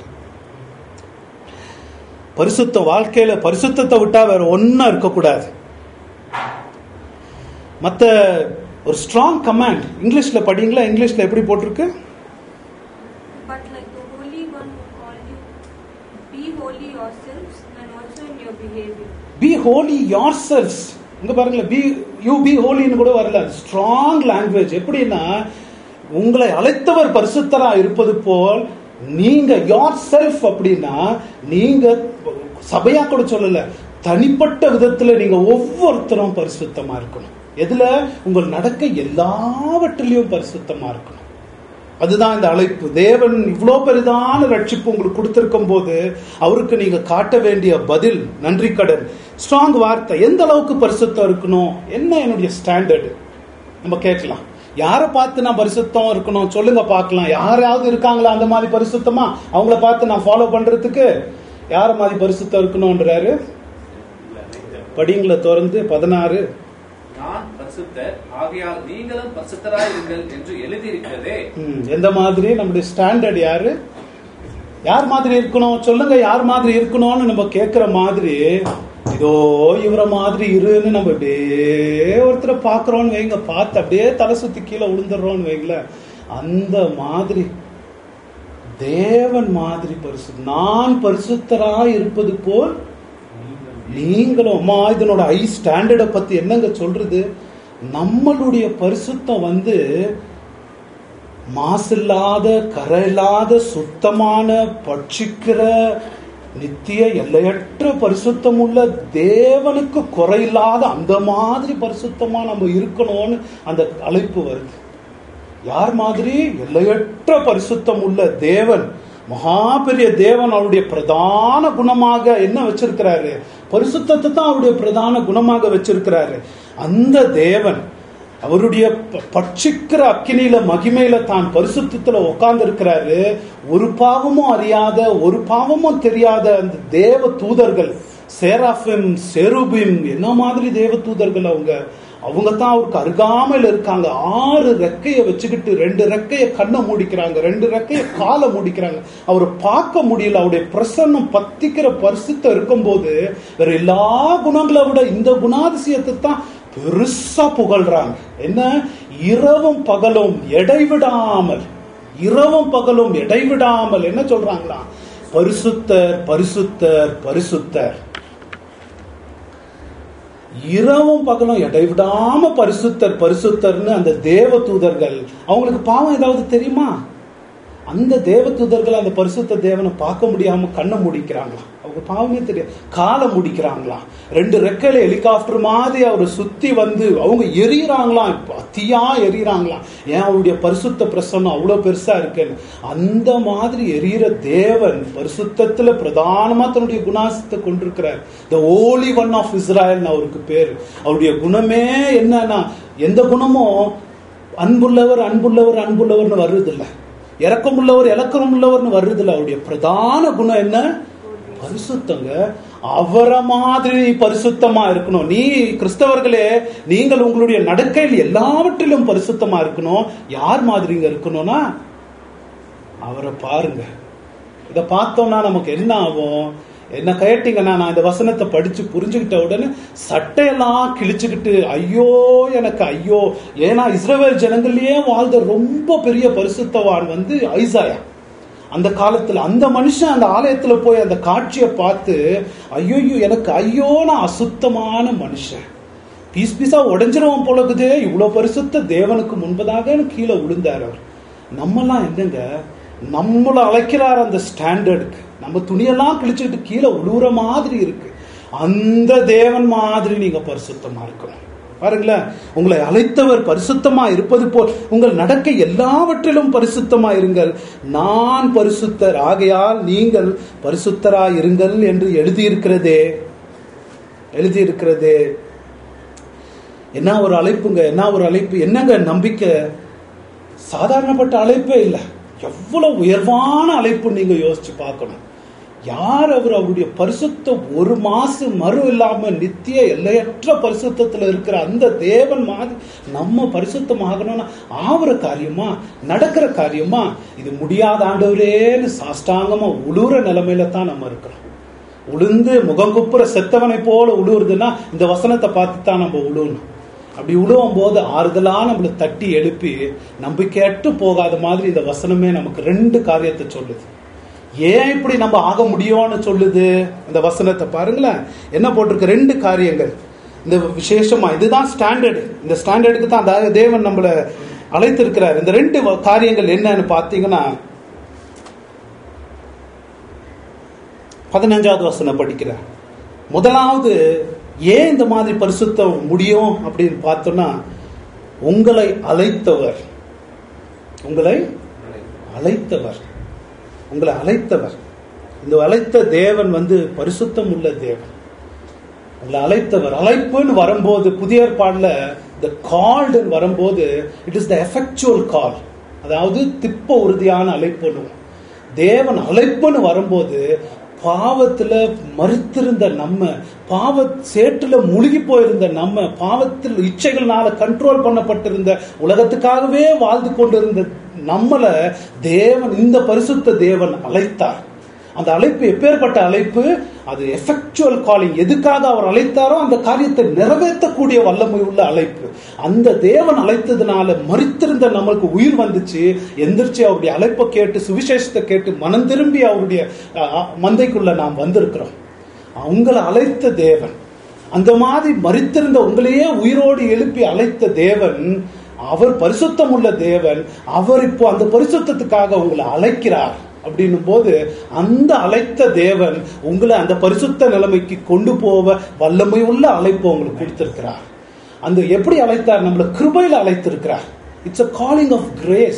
பரிசுத்த வாழ்க்கையில பரிசுத்தத்தை விட்டா வேற ஒன்னும் இருக்கக்கூடாது. மத்த ஒரு ஸ்ட்ராங் கமாண்ட் இங்கிலீஷ்ல படிங்களா, இங்கிலீஷ்ல எப்படி போட்டிருக்கு? But like the Holy One who called you, be holy yourselves and also in your behavior. Be holy yourselves. இங்க பாருங்களேன், be you be holy ன்னு கூட வரல. Strong language. எப்படின்னா, உங்களை அழைத்தவர் பரிசுத்தரா இருப்பது போல் நீங்க யோர் செல்ஃப், அப்படின்னா நீங்க சபையா கூட சொல்லல, தனிப்பட்ட விதத்துல நீங்க ஒவ்வொருத்தரும் பரிசுத்தமா இருக்கணும். எதுல? உங்கள் நடக்கை எல்லாவற்றிலையும் பரிசுத்தமா இருக்கணும். அதுதான் இந்த அழைப்பு. தேவன் இவ்வளவு பெரிதான ரட்சிப்பு உங்களுக்கு கொடுத்திருக்கும் போது அவருக்கு நீங்க காட்ட வேண்டிய பதில் நன்றி கடன். ஸ்ட்ராங் வார்த்தை. எந்த அளவுக்கு பரிசுத்தம் இருக்கணும், என்ன என்னுடைய ஸ்டாண்டர்டு நம்ம கேட்கலாம். யாரை பார்த்து நான் பரிசுத்தம் இருக்கணும் சொல்லுங்க பார்க்கலாம். யாராவது இருக்காங்களா அந்த மாதிரி பரிசுத்தமா? அவங்கள பார்த்து நான் ஃபாலோ பண்றதுக்கு யார மாதிரி பரிசுத்தம் இருக்கணும்ன்றாரு. படிங்களை திறந்து பதினாறு, நான் பரிசுத்தர் ஆகையால் நீங்களும் பரிசுத்தராயிருங்கள் என்று எழுதியிருக்கிறதே. எந்த மாதிரி நம்முடைய ஸ்டாண்டர்ட் யாரு, யார் மாதிரி இருக்கணும் சொல்லுங்க, யார் மாதிரி இருக்கணும்னு நம்ம கேட்கிற மாதிரி, இதோ இவரை மாதிரி இருன்னு நம்ம அப்படியே ஒருத்தரை பாக்குறோம்னு வைங்க, பார்த்து அப்படியே தலை சுத்தி கீழே விழுந்துடுறோம்னு வைங்கள, அந்த மாதிரி தேவன் மாதிரி பரிசுத்த, நான் பரிசுத்தரா இருப்பது போல் நீங்களும். அம்மா, இதனோட ஹை ஸ்டாண்டர்டை பத்தி என்னங்க சொல்றது? நம்மளுடைய பரிசுத்தம் வந்து மாசில்லாத, கரையில்லாத, சுத்தமான, பட்சிக்கிற, நித்திய எல்லையற்ற பரிசுத்தம் உள்ள தேவனுக்கு குறையில்லாத அந்த மாதிரி பரிசுத்தமா நம்ம இருக்கணும்னு அந்த அழைப்பு வருது. யார் மாதிரி? எல்லையற்ற பரிசுத்தம் உள்ள தேவன், மகா பெரிய தேவன். அவருடைய பிரதான குணமாக என்ன வச்சிருக்கிறாரு? பரிசுத்தத்தை தான் அவருடைய பிரதான குணமாக வச்சிருக்கிறாரு. அந்த தேவன் அவருடைய பட்சிக்கிற அக்கினியில மகிமையில தான் பரிசுத்தத்துல உட்கார்ந்து இருக்கிறாரு. ஒரு பாவமும் அறியாத, ஒரு பாவமும் தெரியாத அந்த தேவ தூதர்கள், சேராஃபிம், செருபிம், என்ன மாதிரி தேவ தூதர்கள் அவங்க அவங்க தான் அவருக்கு அருகாமையில் இருக்காங்க. ஆறு ரெக்கையை வச்சுக்கிட்டு ரெண்டு ரெக்கையை கண்ணை மூடிக்கிறாங்க, ரெண்டு ரெக்கையை காலை மூடிக்கிறாங்க. அவரை பார்க்க முடியல. அவருடைய பிரசன்னம் பத்திக்கிற பரிசுத்தம் இருக்கும்போது வேற எல்லா குணங்களை விட இந்த குணாதிசயத்தை தான் பெருசா புகழ்றாங்க. என்ன? இரவும் பகலும் இடைவிடாமல், இரவும் பகலும் இடைவிடாமல் என்ன சொல்றாங்களா? பரிசுத்தர், பரிசுத்தர், பரிசுத்தர். இரவும் பகலும் இடைவிடாம பரிசுத்தர், பரிசுத்தர்னு அந்த தேவ தூதர்கள். அவங்களுக்கு பாவம் ஏதாவது தெரியுமா? அந்த தேவ தூதர்கள் அந்த பரிசுத்த தேவனை பார்க்க முடியாம கண்ணை முடிக்கிறாங்களா? அவங்க பாவமே தெரியும். காலை முடிக்கிறாங்களா? ரெண்டு ரெக்கையில ஹெலிகாப்டர் மாதிரி அவரை சுத்தி வந்து அவங்க எரியறாங்களாம், அத்தியா எரியறாங்களாம். ஏன்? அவருடைய பரிசுத்த பிரசன்னம் அவ்வளவு பெருசா இருக்குன்னு. அந்த மாதிரி எரியிற தேவன் பரிசுத்தத்துல பிரதானமா தன்னுடைய குணாசத்தை கொண்டிருக்கிறார். The holy one of Israel அவருக்கு பேரு. அவருடைய குணமே என்னன்னா, எந்த குணமும் அன்புள்ளவர் அன்புள்ளவர் அன்புள்ளவர்னு வருது இல்ல, இரக்கம் உள்ளவர் இலக்கம் உள்ளவர்னு வருது இல்ல. அவருடைய பிரதான குணம் என்ன? பரிசுத்தங்க. அவரை மாதிரி பரிசுத்தமா இருக்கணும். நீ கிறிஸ்தவர்களே, நீங்கள் உங்களுடைய நடக்கையில் எல்லாவற்றிலும் பரிசுத்தமா இருக்கணும். யார் மாதிரிங்க இருக்கணும்னா அவரை பாருங்க. இதை பார்த்தோம்னா நமக்கு என்ன ஆகும்? என்ன கேட்டீங்கன்னா, நான் இந்த வசனத்தை படிச்சு புரிஞ்சுக்கிட்ட உடனே சட்டையெல்லாம் கிழிச்சுக்கிட்டு ஐயோ எனக்கு ஐயோ. ஏன்னா இஸ்ரவேல் ஜனங்கள்லயே வாழ்ந்த ரொம்ப பெரிய பரிசுத்தவான் வந்து ஐசாயா. அந்த காலத்துல அந்த மனுஷன் அந்த ஆலயத்துல போய் அந்த காட்சியை பார்த்து ஐயோ எனக்கு ஐயோ, நான் அசுத்தமான மனுஷன், பீஸ் பீஸா உடஞ்சிருவோம் போலக்குதே, இவ்வளவு பரிசுத்த தேவனுக்கு முன்பதாக கீழே விழுந்தார் அவர். நம்மெல்லாம் என்னங்க, நம்மளை அழைக்கிறார் அந்த ஸ்டாண்டர்டுக்கு. நம்ம துணியெல்லாம் கிழிச்சுட்டு கீழே உழுவுற மாதிரி இருக்கு. அந்த தேவன் மாதிரி நீங்க பரிசுத்தமா இருக்கணும். பாருங்களேன், உங்களை அழைத்தவர் பரிசுத்தமா இருப்பது போல் உங்கள் நடக்கை எல்லாவற்றிலும் பரிசுத்தமா இருங்கள். நான் பரிசுத்தர் ஆகையால் நீங்கள் பரிசுத்தராய் இருங்கள் என்று எழுதியிருக்கிறதே எழுதியிருக்கிறதே என்ன ஒரு அழைப்புங்க, என்ன ஒரு அழைப்பு, என்னங்க நம்பிக்கை. சாதாரணப்பட்ட அழைப்பே இல்லை, எவ்வளவு உயர்வான அழைப்பு நீங்க யோசிச்சு பார்க்கணும். யார் அவர்? அவருடைய பரிசுத்தம் ஒரு மாசம் மறு இல்லாம நித்திய எல்லையற்ற பரிசுத்தத்துல இருக்கிற அந்த தேவன் மாதிரி நம்ம பரிசுத்தமாகணும்னா ஆவற காரியமா, நடக்கிற காரியமா? இது முடியாத ஆண்டவரேன்னு சாஷ்டாங்கமா உழுற நிலைமையில தான் நம்ம இருக்கிறோம். உளுந்து முகங்குப்புற செத்தவனை போல உழுவுறதுன்னா இந்த வசனத்தை பார்த்து தான் நம்ம உழுவணும். அப்படி உழுவும் போது ஆறுதலா நம்மளை தட்டி எழுப்பி நம்பிக்கையற்று போகாத மாதிரி இந்த வசனமே நமக்கு ரெண்டு காரியத்தை சொல்லுது. ஏன் இப்படி நம்ம ஆக முடியும்னு சொல்லுது அந்த வசனத்தை பாருங்களேன். என்ன போட்டிருக்கு? ரெண்டு காரியங்கள். இந்த விசேஷமா இதுதான் ஸ்டாண்டர்டு. இந்த ஸ்டாண்டர்டுக்கு தான் தேவன் நம்மளை அழைத்திருக்கிறார். இந்த ரெண்டு காரியங்கள் என்னன்னு பாத்தீங்கன்னா, பதினஞ்சாவது வசனம் படிக்கிறார். முதலாவது, ஏன் இந்த மாதிரி பரிசுத்தம் முடியும் அப்படின்னு பார்த்தோம்னா, உங்களை அழைத்தவர் உங்களை அழைத்தவர் உங்களை அழைத்தவர் இந்த அழைத்த தேவன் வந்து பரிசுத்தம் உள்ள தேவன். உங்களை அழைத்தவர். அழைப்புன்னு வரும்போது புதிய ஏற்பாடுல the called வரும்போது it is the effectual call, அதாவது திப்ப உறுதியான அழைப்பு. தேவன் அழைப்புன்னு வரும்போது பாவத்துல மறுத்திருந்த நம்ம, பாவ சேற்றுல முழுகி போயிருந்த நம்ம, பாவத்தில் இச்சைகள்னால கண்ட்ரோல் பண்ணப்பட்டிருந்த, உலகத்துக்காகவே வாழ்ந்து கொண்டிருந்த நம்மள தேவன், இந்த பரிசுத்த தேவன் அழைத்தார். அந்த அழைப்பு எப்பேற்பட்ட அழைப்பு? அது எஃபெக்சுவல் காலிங். எதுக்காக அவர் அழைத்தாரோ அந்த காரியத்தை நிறைவேற்றக்கூடிய வல்லமை உள்ள அழைப்பு. அந்த தேவன் அழைத்ததுனால மரித்திருந்த நம்மளுக்கு உயிர் வந்துச்சு. எந்திரிச்சு அவருடைய அழைப்பை கேட்டு சுவிசேஷத்தை கேட்டு மனம் திரும்பி அவருடைய மந்தைக்குள்ள நாம் வந்திருக்கிறோம். உங்களை அழைத்த தேவன், அந்த மாதிரி மரித்திருந்த உங்களையே உயிரோடு எழுப்பி அழைத்த தேவன், அவர் பரிசுத்தம் உள்ள தேவன். அவர் இப்போ அந்த பரிசுத்தத்துக்காக உங்களை அழைக்கிறார். அப்படின்னும் போது அந்த அழைத்த தேவன் உங்களை அந்த பரிசுத்த நிலைமைக்கு கொண்டு போவ வல்லமை உள்ள அழைப்பு உங்களுக்கு கொடுத்திருக்கிறார். அந்த எப்படி அழைத்தார்? நம்மள கிருபையில அழைத்திருக்கிறார். It's a calling of grace.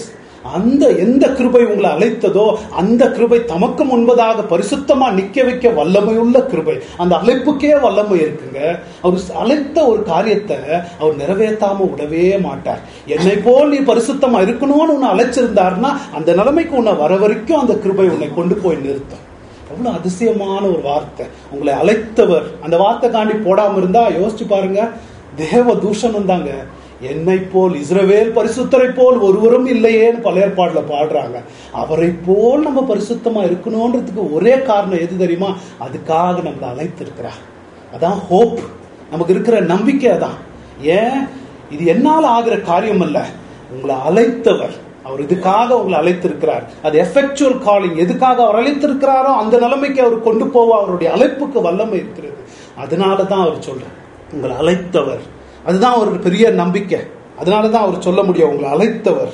அந்த எந்த கிருபை உங்களை அழைத்ததோ அந்த கிருபை தமக்கு முன்பதாக பரிசுத்தமா நிக்க வைக்க வல்லமையுள்ள கிருபை. அந்த அழைப்புக்கே வல்லமை இருக்குங்க. அவர் அழைத்த ஒரு காரியத்தை அவர் நிறைவேற்றாம விடவே மாட்டார். என்னை போல் நீ பரிசுத்தமா இருக்கணும்னு உன்னை அழைச்சிருந்தாருன்னா அந்த நிலைமைக்கு உன்னை வர வரைக்கும் அந்த கிருபை உன்னை கொண்டு போய் நிறுத்தும். அவ்வளவு அதிசயமான ஒரு வார்த்தை. உங்களை அழைத்தவர் அந்த வார்த்தை காண்டி போடாம இருந்தா யோசிச்சு பாருங்க, தேவ தூஷணம் தாங்க. என்னை போல் இஸ்ரவேல் பரிசுத்தரை போல் ஒருவரும் இல்லையேன்னு பழைய ஏற்பாடுல பாடுறாங்க. அவரை போல் நம்ம பரிசுத்தமா இருக்கணும்ன்றதுக்கு ஒரே காரணம் எது தெரியுமா? அதுக்காக நம்மளை அழைத்திருக்கிறார். அதான் ஹோப், நமக்கு இருக்கிற நம்பிக்கை. அதான் ஏன் இது என்னால் ஆகிற காரியம் அல்ல, உங்களை அழைத்தவர் அவர் இதுக்காக உங்களை அழைத்திருக்கிறார். அது எஃபெக்சுவல் காலிங். எதுக்காக அவர் அழைத்திருக்கிறாரோ அந்த நிலைமைக்கு அவர் கொண்டு போவ அவருடைய அழைப்புக்கு வல்லமை இருக்கிறது. அதனாலதான் அவர் சொல்றார் உங்களை அழைத்தவர். அதுதான் ஒரு பெரிய நம்பிக்கை. அதனாலதான் அவர் சொல்ல முடியும் உங்களை அழைத்தவர்.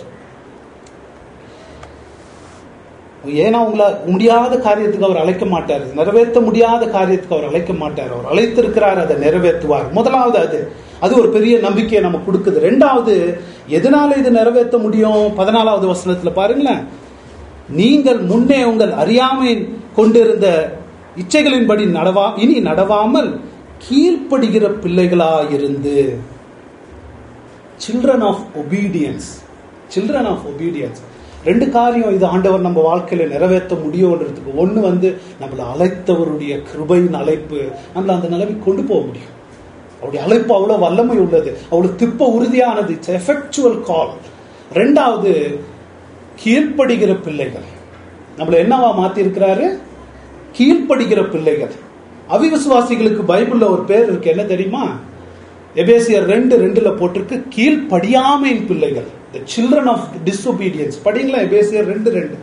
ஏன்னா உங்களை முடியாத காரியத்துக்கு அவர் அழைக்க மாட்டார், நிறைவேற்ற முடியாத காரியத்துக்கு அவர் அழைக்க மாட்டார். அவர் அழைத்திருக்கிறார், அதை நிறைவேற்றுவார். முதலாவது அது அது ஒரு பெரிய நம்பிக்கையை நம்ம கொடுக்குது. ரெண்டாவது, எதனால இது நிறைவேற்ற முடியும்? பதினாலாவது வசனத்துல பாருங்களேன், நீங்கள் முன்னே உங்கள் அறியாமை கொண்டிருந்த இச்சைகளின்படி நடவா இனி நடவாமல் கீழ்ப்படுகிற பிள்ளைகளாயிருந்து. Children of obedience. Children of obedience. ரெண்டு காரியம் இது ஆண்டவர் நம்ம வாழ்க்கையில நிறைவேற்ற முடியும்ன்றதுக்கு. ஒண்ணு வந்து நம்மளை அழைத்தவருடைய கிருபையின் அழைப்பு நம்மள அந்த நிலைமைக்கு கொண்டு போக முடியும். அவருடைய அழைப்பு அவ்வளவு வல்லமை உள்ளது, அவ்வளவு திப்ப உறுதியானது. It's effectual call. ரெண்டாவது, கீழ்ப்படுகிற பிள்ளைகள். நம்மள என்னவா மாத்தி இருக்கிறாரு? கீழ்ப்படுகிற பிள்ளைகள். அவிசுவாசிகளுக்கு பைபிள்ல ஒரு பேர் இருக்கு, என்ன தெரியுமா? எபேசியர் ரெண்டு ரெண்டுல போட்டிருக்கு, கீழ்ப்படியாமையின் பிள்ளைகள். The children of disobedience. படிங்களா எபேசியர் ரெண்டு ரெண்டு.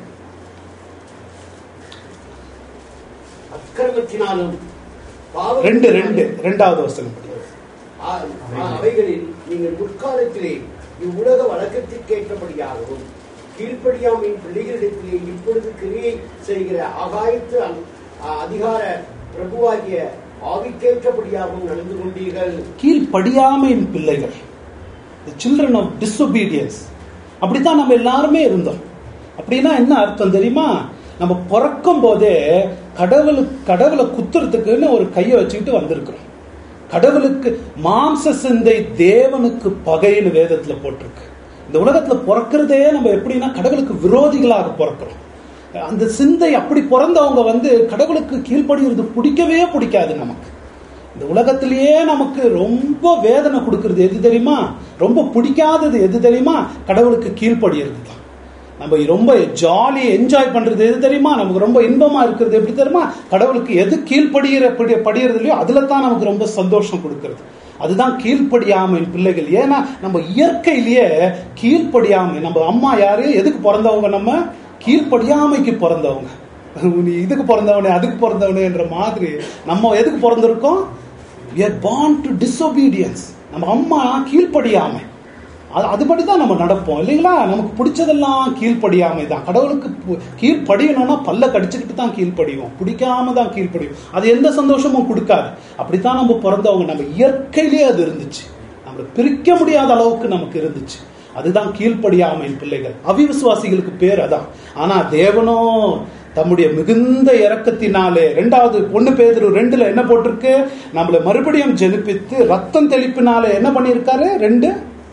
அக்கிரமத்தினாலும் ரெண்டு ரெண்டு ரெண்டாவது வசனம். அவைகளில் நீங்கள் முற்காலத்திலே இவ்வுலக வழக்கத்திற்கு ஏற்றபடியாகவும் கீழ்ப்படியாமையின் பிள்ளைகளிடத்திலே இப்பொழுது கிரியை செய்கிற ஆகாயத்து அதிகார பிரபுவாகிய ஆவிக்கேற்றபடியாகவும் நடந்து கொண்டீர்கள். கீழ்ப்படியாமையின் பிள்ளைகள், the children of disobedience. அப்படித்தான் நம்ம எல்லாருமே இருந்தோம். அப்படின்னா என்ன அர்த்தம் தெரியுமா? நம்ம பிறக்கும் போதே கடவுளுக்கு கடவுளை குத்துறதுக்குன்னு ஒரு கையை வச்சுக்கிட்டு வந்திருக்கிறோம். கடவுளுக்கு மாம்ச சிந்தை தேவனுக்கு பகைன்னு வேதத்துல போட்டிருக்கு. இந்த உலகத்துல பிறக்கிறதே நம்ம எப்படின்னா கடவுளுக்கு விரோதிகளாக பிறக்கிறோம். அந்த சிந்தை அப்படி பிறந்தவங்க வந்து கடவுளுக்கு கீழ்ப்படுகிறது பிடிக்கவே பிடிக்காது. நமக்கு இந்த உலகத்திலேயே நமக்கு ரொம்ப வேதனை கொடுக்கறது எது தெரியுமா? ரொம்ப பிடிக்காதது எது தெரியுமா? கடவுளுக்கு கீழ்ப்படுகிறது தான். நம்ம ரொம்ப ஜாலி என்ஜாய் பண்றது எது தெரியுமா? நமக்கு ரொம்ப இன்பமா இருக்கிறது எப்படி தெரியுமா? கடவுளுக்கு எது கீழ்படுகிற படிகிறது இல்லையோ அதுல தான் நமக்கு ரொம்ப சந்தோஷம் கொடுக்கறது. அதுதான் கீழ்ப்படியாமை பிள்ளைகள். ஏன்னா நம்ம இயற்கையிலேயே கீழ்ப்படியாமை. நம்ம அம்மா யாரு? எதுக்கு பிறந்தவங்க? நம்ம கீழ்ப்படியாமைக்கு பிறந்தவங்க. நீ இதுக்கு பிறந்தவனே அதுக்கு பிறந்தவனே என்ற மாதிரி நம்ம எதுக்கு பிறந்திருக்கோம்? we are born to disobedience. நம்ம அம்மா கீழ்ப்படியாமை, அதுபடிதான் நம்ம நடப்போம் இல்லைங்களா? நமக்கு பிடிச்சதெல்லாம் கீழ்ப்படியாமை தான். கடவுளுக்கு கீழ்ப்படியணும்னா பல்ல கடிச்சுக்கிட்டு தான் கீழ்ப்படியும், பிடிக்காம தான் கீழ்ப்படியும். அது எந்த சந்தோஷமும் கொடுக்காது. அப்படித்தான் நம்ம பிறந்தவங்க. நம்ம இயற்கையிலேயே அது இருந்துச்சு, நம்மளை பிரிக்க முடியாத அளவுக்கு நமக்கு இருந்துச்சு. அதுதான் கீழ்ப்படியாமையின் பிள்ளைகள். அவிசுவாசிகளுக்கு பேர் அதான். ஆனா தேவனோ தம்முடைய மிகுந்த இரக்கத்தினாலே, ரெண்டாவது ஒண்ணு பேதுரு ரெண்டுல என்ன போட்டிருக்கு? நம்மளை மறுபடியும் ஜெனிப்பித்து ரத்தம் தெளிப்பினாலே என்ன பண்ணியிருக்காரு? ரெண்டு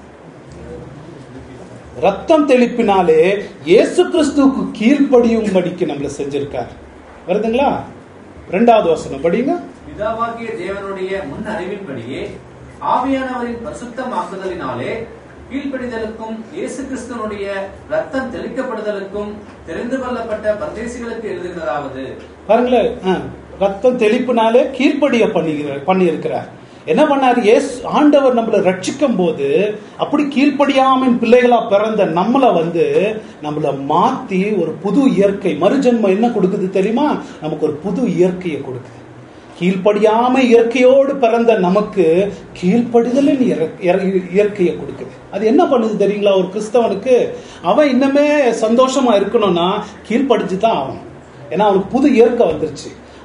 ரத்தம் தெளிப்பினாலே இயேசு கிறிஸ்துவுக்கு கீழ்ப்படியும்படிக்கு நம்மள செஞ்சிருக்காரு. வருதுங்களா? ரெண்டாவது வசனம் படிங்க. பிதாவாகிய தேவனுடைய முன் அறிவின்படியே ஆவியானவரின் பரிசுத்தமாக்குதலினாலே கீழ்ப்படிதலுக்கும் இயேசு கிறிஸ்துவனுடைய ரத்தம் தெளிக்கப்படுதலுக்கும் தெரிந்து கொள்ளப்பட்ட பரதேசிகளுக்கு எழுதுகிறதாவது. பாருங்களேன், ரத்தம் தெளிப்புனாலே கீழ்ப்படிய பண்ணி இருக்கிறார். என்ன பண்ணாரு? ஏசு ஆண்டவர் நம்மளை ரட்சிக்கும் போது அப்படி கீழ்ப்படியாமின் பிள்ளைகளா பிறந்த நம்மளை வந்து நம்மளை மாத்தி ஒரு புது இயற்கை, மறுஜென்மம் என்ன கொடுக்குது தெரியுமா? நமக்கு ஒரு புது இயற்கையை கொடுக்குது. கீழ்ப்படியாம இயற்கையோடு பிறந்த நமக்கு கீழ்ப்படிதலின் இயற்கையை கொடுக்குது. அது என்ன பண்ணுது தெரியுங்களா? ஒரு கிறிஸ்தவனுக்கு அவன் இன்னமே சந்தோஷமா இருக்கணும்னா கீழ்ப்படிச்சுதான் ஆகணும். ஏன்னா அவனுக்கு புது இயற்கை வந்துருச்சு.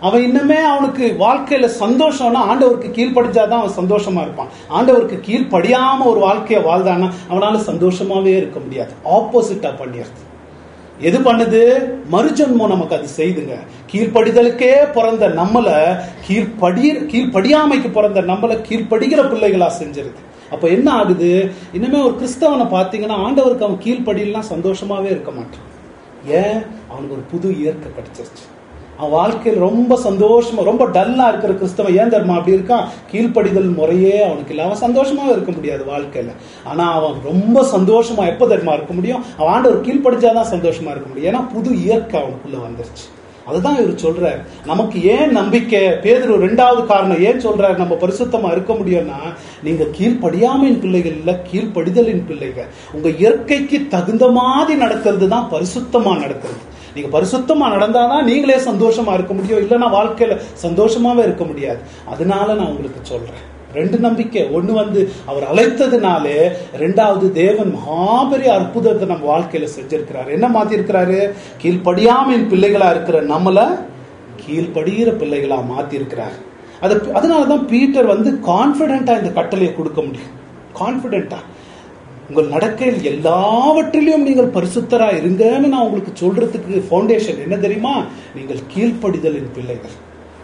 அவன் இன்னுமே அவனுக்கு வாழ்க்கையில சந்தோஷம்னா ஆண்டவருக்கு கீழ்ப்படிஞ்சாதான் அவன் சந்தோஷமா இருப்பான். ஆண்டவருக்கு கீழ்ப்படியாம ஒரு வாழ்க்கையை வாழ்ந்தான்னா அவனால சந்தோஷமாவே இருக்க முடியாது. ஆப்போசிட்டா பண்ணிடுது. எது பண்ணுது? மறுஜன்மம் நமக்கு அது செய்துங்க. கீழ்ப்படிதலுக்கே பிறந்த நம்மள கீழ்ப்படி கீழ்ப்படியாமைக்கு பிறந்த நம்மள கீழ்ப்படுகிற பிள்ளைகளா செஞ்சிருது. அப்ப என்ன ஆகுது? இனிமே ஒரு கிறிஸ்தவனை பார்த்தீங்கன்னா ஆண்டவருக்கு அவன் கீழ்ப்படியலாம் சந்தோஷமாவே இருக்க மாட்டான். ஏன்? அவனுக்கு ஒரு புது இயற்கை கிடைச்சிருச்சு. அவன் வாழ்க்கையில் ரொம்ப சந்தோஷமா, ரொம்ப டல்லா இருக்கிற கிறிஸ்தவன் ஏன் தர்மா அப்படி இருக்கான்? கீழ்ப்படிதல் முறையே அவனுக்கு இல்லை. அவன் சந்தோஷமாவே இருக்க முடியாது வாழ்க்கையில. ஆனா அவன் ரொம்ப சந்தோஷமா எப்ப தர்மா இருக்க முடியும்? அவன் ஆண்டவர் கீழ்ப்படிஞ்சாதான் சந்தோஷமா இருக்க முடியும். ஏன்னா புது இயற்கை அவனுக்குள்ள வந்துருச்சு. அதுதான் இவர் சொல்றாரு. நமக்கு ஏன் நம்பிக்கை? பேதுரு ரெண்டாவது காரணம் ஏன் சொல்றாரு நம்ம பரிசுத்தமா இருக்க முடியும்னா, நீங்க கீழ்ப்படியாமையின் பிள்ளைகள் இல்ல, கீழ்ப்படிதலின் பிள்ளைகள். உங்க இயற்கைக்கு தகுந்த மாதிரி நடக்கிறது தான் பரிசுத்தமா நடக்கிறது. நீங்க பரிசுத்தமா நடந்தாதான் நீங்களே சந்தோஷமா இருக்க முடியும். இல்லைன்னா வாழ்க்கையில சந்தோஷமாவே இருக்க முடியாது. அதனால நான் உங்களுக்கு சொல்றேன், ரெண்டு நம்பிக்கை. ஒண்ணு வந்து அவர் அழைத்ததுனாலே, ரெண்டாவது தேவன் மகாபெரிய அற்புதத்தை நம்ம வாழ்க்கையில செஞ்சிருக்கிறாரு. என்ன மாத்தி இருக்கிறாரு? கீழ்ப்படியாமையின் பிள்ளைகளா இருக்கிற நம்மள கீழ்ப்படுகிற பிள்ளைகளா மாத்தி இருக்கிறாரு. அது அதனாலதான் பீட்டர் வந்து கான்பிடென்டா இந்த கட்டளையை கொடுக்க முடியும். கான்பிடென்டா உங்கள் நடக்கையில் எல்லாவற்றிலும் நீங்கள் பரிசுத்தரா இருங்கன்னு நான் உங்களுக்கு சொல்றதுக்கு ஃபவுண்டேஷன் என்ன தெரியுமா? நீங்கள் கீழ்ப்படிதலின் பிள்ளைகள்.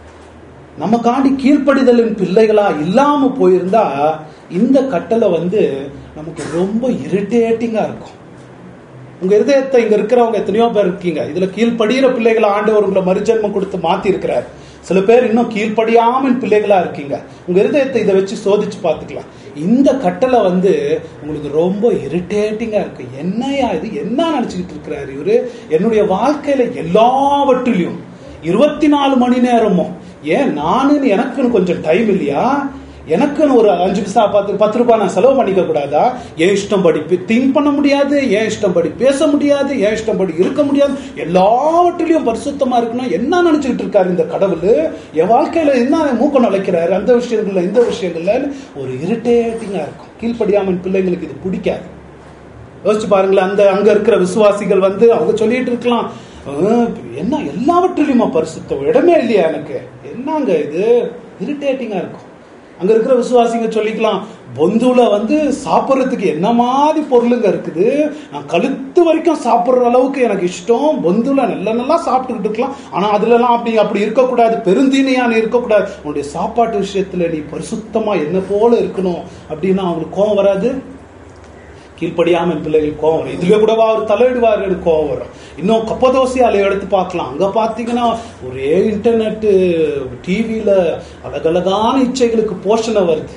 நமக்காண்டி கீழ்ப்படிதலின் பிள்ளைகளா இல்லாம போயிருந்தா இந்த கட்டளை வந்து நமக்கு ரொம்ப இரிட்டேட்டிங்கா இருக்கும். உங்க இருதயத்தை இங்க இருக்கிறவங்க எத்தனையோ பேர் இருக்கீங்க, இதுல கீழ்ப்படுகிற பிள்ளைகளை ஆண்டவர் உங்களை மறுஜன்மம் கொடுத்து மாத்தி இருக்கிறார். சில பேர் இன்னும் கீழ்ப்படியாமல் பிள்ளைகளா இருக்கீங்க. உங்க இருதயத்தை இதை வச்சு சோதிச்சு பார்த்துக்கலாம். இந்த கட்டளை வந்து உங்களுக்கு ரொம்ப இரிட்டேட்டிங்கா இருக்கு. என்னையா இது? என்ன நினைச்சுக்கிட்டு இருக்கிறாரு இவரு? என்னுடைய வாழ்க்கையில எல்லாவற்றிலையும் இருபத்தி நாலு மணி நேரமும், ஏன் நானுன்னு எனக்குன்னு கொஞ்சம் டைம் இல்லையா? எனக்குன்னு ஒரு அஞ்சு பைசா பத்து பத்து ரூபாய் நான் செலவு பண்ணிக்க கூடாதா? ஏன் இஷ்டம் படி திங்க் பண்ண முடியாது, ஏன் இஷ்டம் படி பேச முடியாது, ஏன் இஷ்டம் படி இருக்க முடியாது, எல்லாவற்றிலையும் பரிசுத்தமா இருக்கணும். என்ன நினைச்சுக்கிட்டு இருக்காரு இந்த கடவுள்? என் வாழ்க்கையில என்ன மூக்க நுழைக்கிறாரு அந்த விஷயங்கள்ல இந்த விஷயங்கள்ல ஒரு இரிட்டேட்டிங்கா இருக்கும். கீழ்ப்படியாமல் பிள்ளைங்களுக்கு இது பிடிக்காது. யோசிச்சு பாருங்களேன். அந்த அங்க இருக்கிற விசுவாசிகள் வந்து அவங்க சொல்லிட்டு இருக்கலாம், என்ன எல்லாவற்றிலுமா பரிசுத்தம், இடமே இல்லையா எனக்கு, என்னங்க இது? இரிட்டேட்டிங்கா இருக்கும். அங்க இருக்கிற விசுவாசிங்க சொல்லிக்கலாம், பொந்துல வந்து சாப்பிட்றதுக்கு என்ன மாதிரி பொருளுங்க இருக்குது, நான் கழுத்து வரைக்கும் சாப்பிட்ற அளவுக்கு எனக்கு இஷ்டம், பொந்துல நல்ல நல்லா சாப்பிட்டுக்கிட்டு இருக்கலாம், ஆனா அதுல எல்லாம் அப்படி அப்படி இருக்கக்கூடாது, பெருந்தீனையான இருக்கக்கூடாது, உன்னுடைய சாப்பாட்டு விஷயத்துல நீ பரிசுத்தமா என்ன போல இருக்கணும் அப்படின்னா அவங்களுக்கு கோபம் வராது? கீழ்ப்படியாமல் பிள்ளைகள் கோவம் வரும். இதுல கூடவா அவர் தலையிடுவார், எனக்கு கோவம் வரும். இன்னும் கப்பதோசியால எடுத்து பார்க்கலாம். அங்க பாத்தீங்கன்னா ஒரே இன்டர்நெட் டிவியில அழகழகான இச்சைகளுக்கு போஷணை வருது.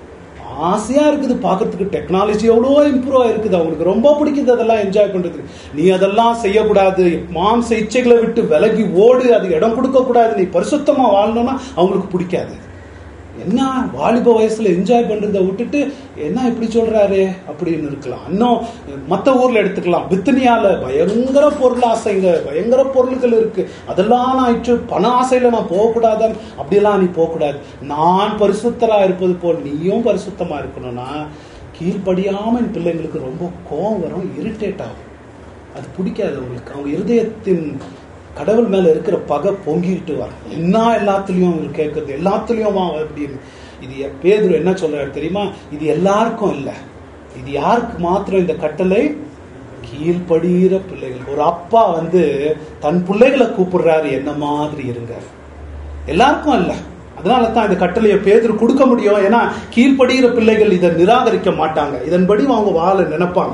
ஆசையா இருக்குது பாக்குறதுக்கு. டெக்னாலஜி எவ்வளோ இம்ப்ரூவ் ஆயிருக்குது. அவங்களுக்கு ரொம்ப பிடிக்குது அதெல்லாம் என்ஜாய் பண்றது. நீ அதெல்லாம் செய்யக்கூடாது, மாம்ச இச்சைகளை விட்டு விலகி ஓடு, அது இடம் கொடுக்க கூடாது, நீ பரிசுத்தமா வாழணும்னா அவங்களுக்கு பிடிக்காது. என்ன வாலிப வயசுல என்ஜாய் பண்றதை விட்டுட்டு என்ன இப்படி சொல்றாரு அப்படின்னு இருக்கலாம். இன்னும் மற்ற ஊர்ல எடுத்துக்கலாம். பித்தனியால பயங்கர பொருள் ஆசைங்க, பயங்கர பொருள்கள் இருக்கு, அதெல்லாம் ஆயிற்று, பண ஆசையில நான் போகக்கூடாதான், அப்படியெல்லாம் நீ போகக்கூடாது, நான் பரிசுத்தரா இருப்பது போல் நீயும் பரிசுத்தமா இருக்கணும்னா கீழ்ப்படியாம என் பிள்ளைங்களுக்கு ரொம்ப கோபம் வரும், இரிட்டேட் ஆகும். அது பிடிக்காது அவங்களுக்கு. அவங்க இருதயத்தின் கடவுள் மேல இருக்கிற பகை பொங்கிட்டு வர என்ன எல்லாத்துலயும் அவங்க கேட்கறது, எல்லாத்துலயும் அப்படின்னு. இது பேதுரு என்ன சொல்றாரு தெரியுமா? இது எல்லாருக்கும் இல்ல, இது யாருக்கு மாத்திரம் இந்த கட்டளை? கீழ்ப்படுகிற பிள்ளைகள். ஒரு அப்பா வந்து தன் பிள்ளைகளை கூப்பிடுறாரு, என்ன மாதிரி இருங்க, எல்லாருக்கும் இல்ல. அதனாலதான் இந்த கட்டளையை பேதுரு கொடுக்க முடியும். ஏன்னா கீழ்ப்படுகிற பிள்ளைகள் இதை நிராகரிக்க மாட்டாங்க, இதன்படி அவங்க வாழ நினைப்பாங்க.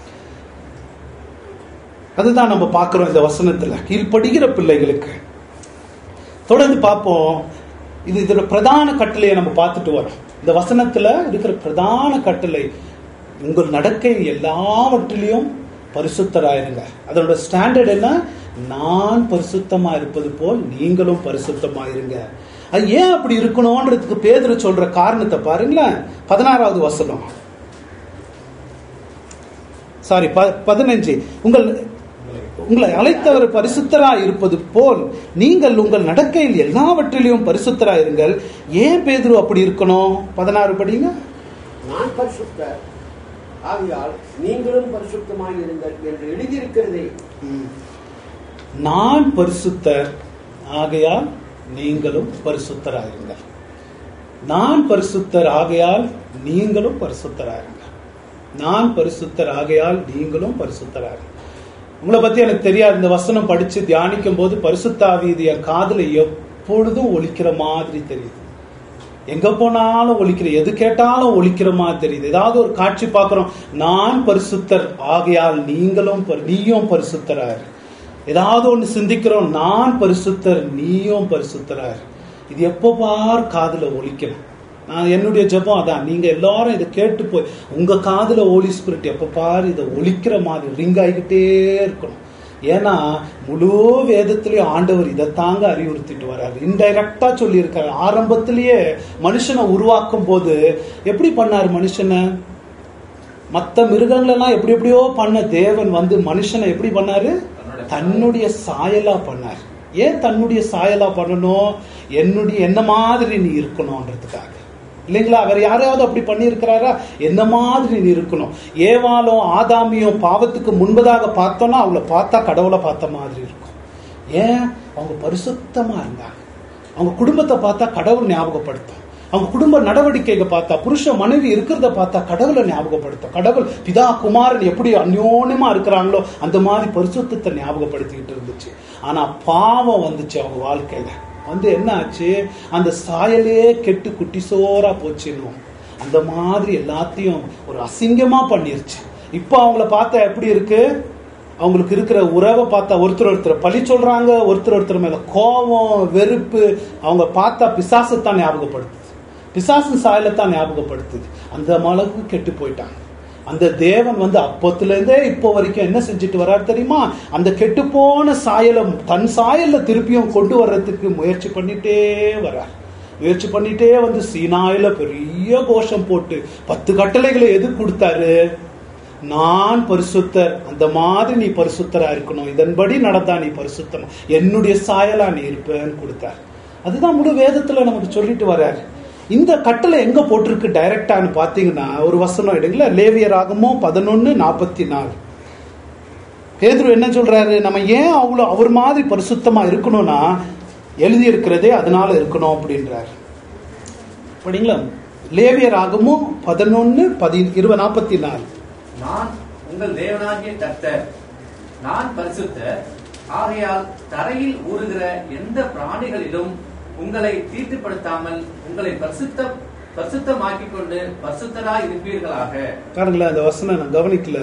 அதுதான் நம்ம பார்க்கிறோம் இந்த வசனத்துல, கீழ்ப்படுகிற பிள்ளைகளுக்கு. தொடர்ந்து பார்ப்போம். இது இதோட பிரதான கட்டளையை நம்ம பார்த்துட்டு வரோம். இந்த வசனத்துல இருக்கிற பிரதான கட்டளை, உங்கள் நடக்கை எல்லாவற்றிலையும் பரிசுத்தராயிருங்க. அதனோட ஸ்டாண்டர்ட் என்ன? நான் பரிசுத்தமா இருப்பது போல் நீங்களும் பரிசுத்தமா இருங்க. அது ஏன் அப்படி இருக்கணும்ன்றதுக்கு பேதுரு சொல்ற காரணத்தை பாருங்களேன். பதினாறாவது வசனம், சாரி பதினஞ்சு, உங்கள் உங்களை அழைத்தவர் பரிசுத்தராய் இருப்பது போல் நீங்கள் உங்கள் நடக்கையில் எல்லாவற்றிலையும் பரிசுத்தராய் இருங்கள். ஏன் பேதுரு அப்படி இருக்கணும்? பதினாறு படிங்க. நான் பரிசுத்தர் ஆகையால் நீங்களும் பரிசுத்தமாய் இருங்கள் என்று எழுதியிருக்கிறதே. நான் பரிசுத்தர் ஆகையால் நீங்களும் பரிசுத்தராயிருங்கள். நான் பரிசுத்தர் ஆகையால் நீங்களும் பரிசுத்தராயிருங்கள். நான் பரிசுத்தர் ஆகையால் நீங்களும் பரிசுத்தராயிருங்கள். உங்களை பத்தி எனக்கு தெரியாது. இந்த வசனம் படிச்சு தியானிக்கும் போது பரிசுத்தாவிய காதுல எப்பொழுதும் ஒலிக்கிற மாதிரி தெரியுது. எங்க போனாலும் ஒலிக்கிற, எது கேட்டாலும் ஒலிக்கிற மாதிரி தெரியுது. ஏதாவது ஒரு காட்சி பார்க்கிறோம், நான் பரிசுத்தர் ஆகையால் நீங்களும் நீயும் பரிசுத்தராரு. ஏதாவது ஒண்ணு சிந்திக்கிறோம், நான் பரிசுத்தர் நீயும் பரிசுத்தராரு. இது எப்போ பார் காதுல ஒலிக்கணும். நான் என்னுடைய ஜெபம் அதான், நீங்க எல்லாரும் இதை கேட்டு போய் உங்க காதுல ஹோலி ஸ்பிரிட் எப்ப பாரு இதை ஒலிக்கிற மாதிரி ரிங் ஆகிக்கிட்டே இருக்கணும். ஏன்னா முழு வேதத்திலேயே ஆண்டவர் இதைத்தாங்க அறிவுறுத்திட்டு வர்றாரு. இன்டைரக்டா சொல்லி இருக்காரு. ஆரம்பத்திலேயே மனுஷனை உருவாக்கும் போது எப்படி பண்ணாரு மனுஷனை? மற்ற மிருகங்களெல்லாம் எப்படி எப்படியோ பண்ண தேவன் வந்து மனுஷனை எப்படி பண்ணாரு? தன்னுடைய சாயலா பண்ணார். ஏன் தன்னுடைய சாயலா பண்ணணும்? என்னுடைய என்ன மாதிரி நீ இருக்கணும்ன்றதுக்காக இல்லைங்களா? வேற யாராவது அப்படி பண்ணி இருக்கிறாரா? என்ன மாதிரி நீ இருக்கணும். ஏவாலும் ஆதாமியும் பாவத்துக்கு முன்பதாக பார்த்தோம்னா அவளை பார்த்தா கடவுளை பார்த்த மாதிரி இருக்கும். ஏன்? அவங்க பரிசுத்தமா இருந்தாங்க. அவங்க குடும்பத்தை பார்த்தா கடவுள் ஞாபகப்படுத்தும். அவங்க குடும்ப நடவடிக்கைகளை பார்த்தா, புருஷ மனைவி இருக்கிறத பார்த்தா கடவுளை ஞாபகப்படுத்தும். கடவுள் பிதா குமாரன் எப்படி அந்யோன்யமா இருக்கிறாங்களோ அந்த மாதிரி பரிசுத்தத்தை ஞாபகப்படுத்திக்கிட்டு இருந்துச்சு. ஆனா பாவம் வந்துச்சு அவங்க வாழ்க்கையில. வந்து என்ன ஆச்சு? அந்த சாயலே கெட்டு குட்டி சோறா போச்சுன்னு அந்த மாதிரி எல்லாத்தையும் ஒரு அசிங்கமா பண்ணிருச்சு. இப்ப அவங்கள பார்த்தா எப்படி இருக்கு? அவங்களுக்கு இருக்கிற உறவை பார்த்தா ஒருத்தர் ஒருத்தர் பழி சொல்றாங்க, ஒருத்தர் ஒருத்தர் மேல கோபம், வெறுப்பு. அவங்க பார்த்தா பிசாசத்தான் ஞாபகப்படுத்துது, பிசாசு சாயலைத்தான் ஞாபகப்படுத்துது. அந்த அளவுக்கு கெட்டு போயிட்டாங்க. அந்த தேவன் வந்து அப்பத்துல இருந்தே இப்போ வரைக்கும் என்ன செஞ்சுட்டு வர்றாரு தெரியுமா? அந்த கெட்டு போன சாயலை தன் சாயல்ல திருப்பியும் கொண்டு வர்றதுக்கு முயற்சி பண்ணிட்டே வர்றார். முயற்சி பண்ணிட்டே வந்து சீனாயில பெரிய கோஷம் போட்டு பத்து கட்டளைகளை எது கொடுத்தாரு? நான் பரிசுத்தர், அந்த மாதிரி நீ பரிசுத்தரா இருக்கணும், இதன்படி நடந்தா நீ பரிசுத்தம், என்னுடைய சாயலா நீ இருப்பேன்னு கொடுத்தார். அதுதான் முழு வேதத்துல நமக்கு சொல்லிட்டு வர்றாரு. இந்த கட்டளை எங்க போட்டிருக்கு டைரக்டான்னு பாத்தீங்கன்னா ஒரு வசனம் எடுங்களா, லேவியராகமோ பதினொன்னு நாற்பத்தி நாலு. பேதுரு என்ன சொல்றாரு? நம்ம ஏன் அவ்வளவு அவர் மாதிரி பரிசுத்தமா இருக்கணும்னா எழுதி இருக்கிறதே அதனால இருக்கணும் அப்படின்றாரு. படிங்களா, லேவியராகமோ பதினொன்னு பதி இருபது நாற்பத்தி நாலு. நான் உங்கள் தேவனாகிய கர்த்தர், நான் பரிசுத்தர் ஆகையால் தரையில் ஊறுகிற எந்த பிராணிகளிலும் உங்களை தீட்டுப்படுத்தாமல் உங்களை பரிசுத்த பரிசுத்தமாக்கிக் கொண்டு பரிசுத்தராய் இருப்பீர்களாக. பாருங்களேன், அந்த வசனம் நான் கவனிக்கல.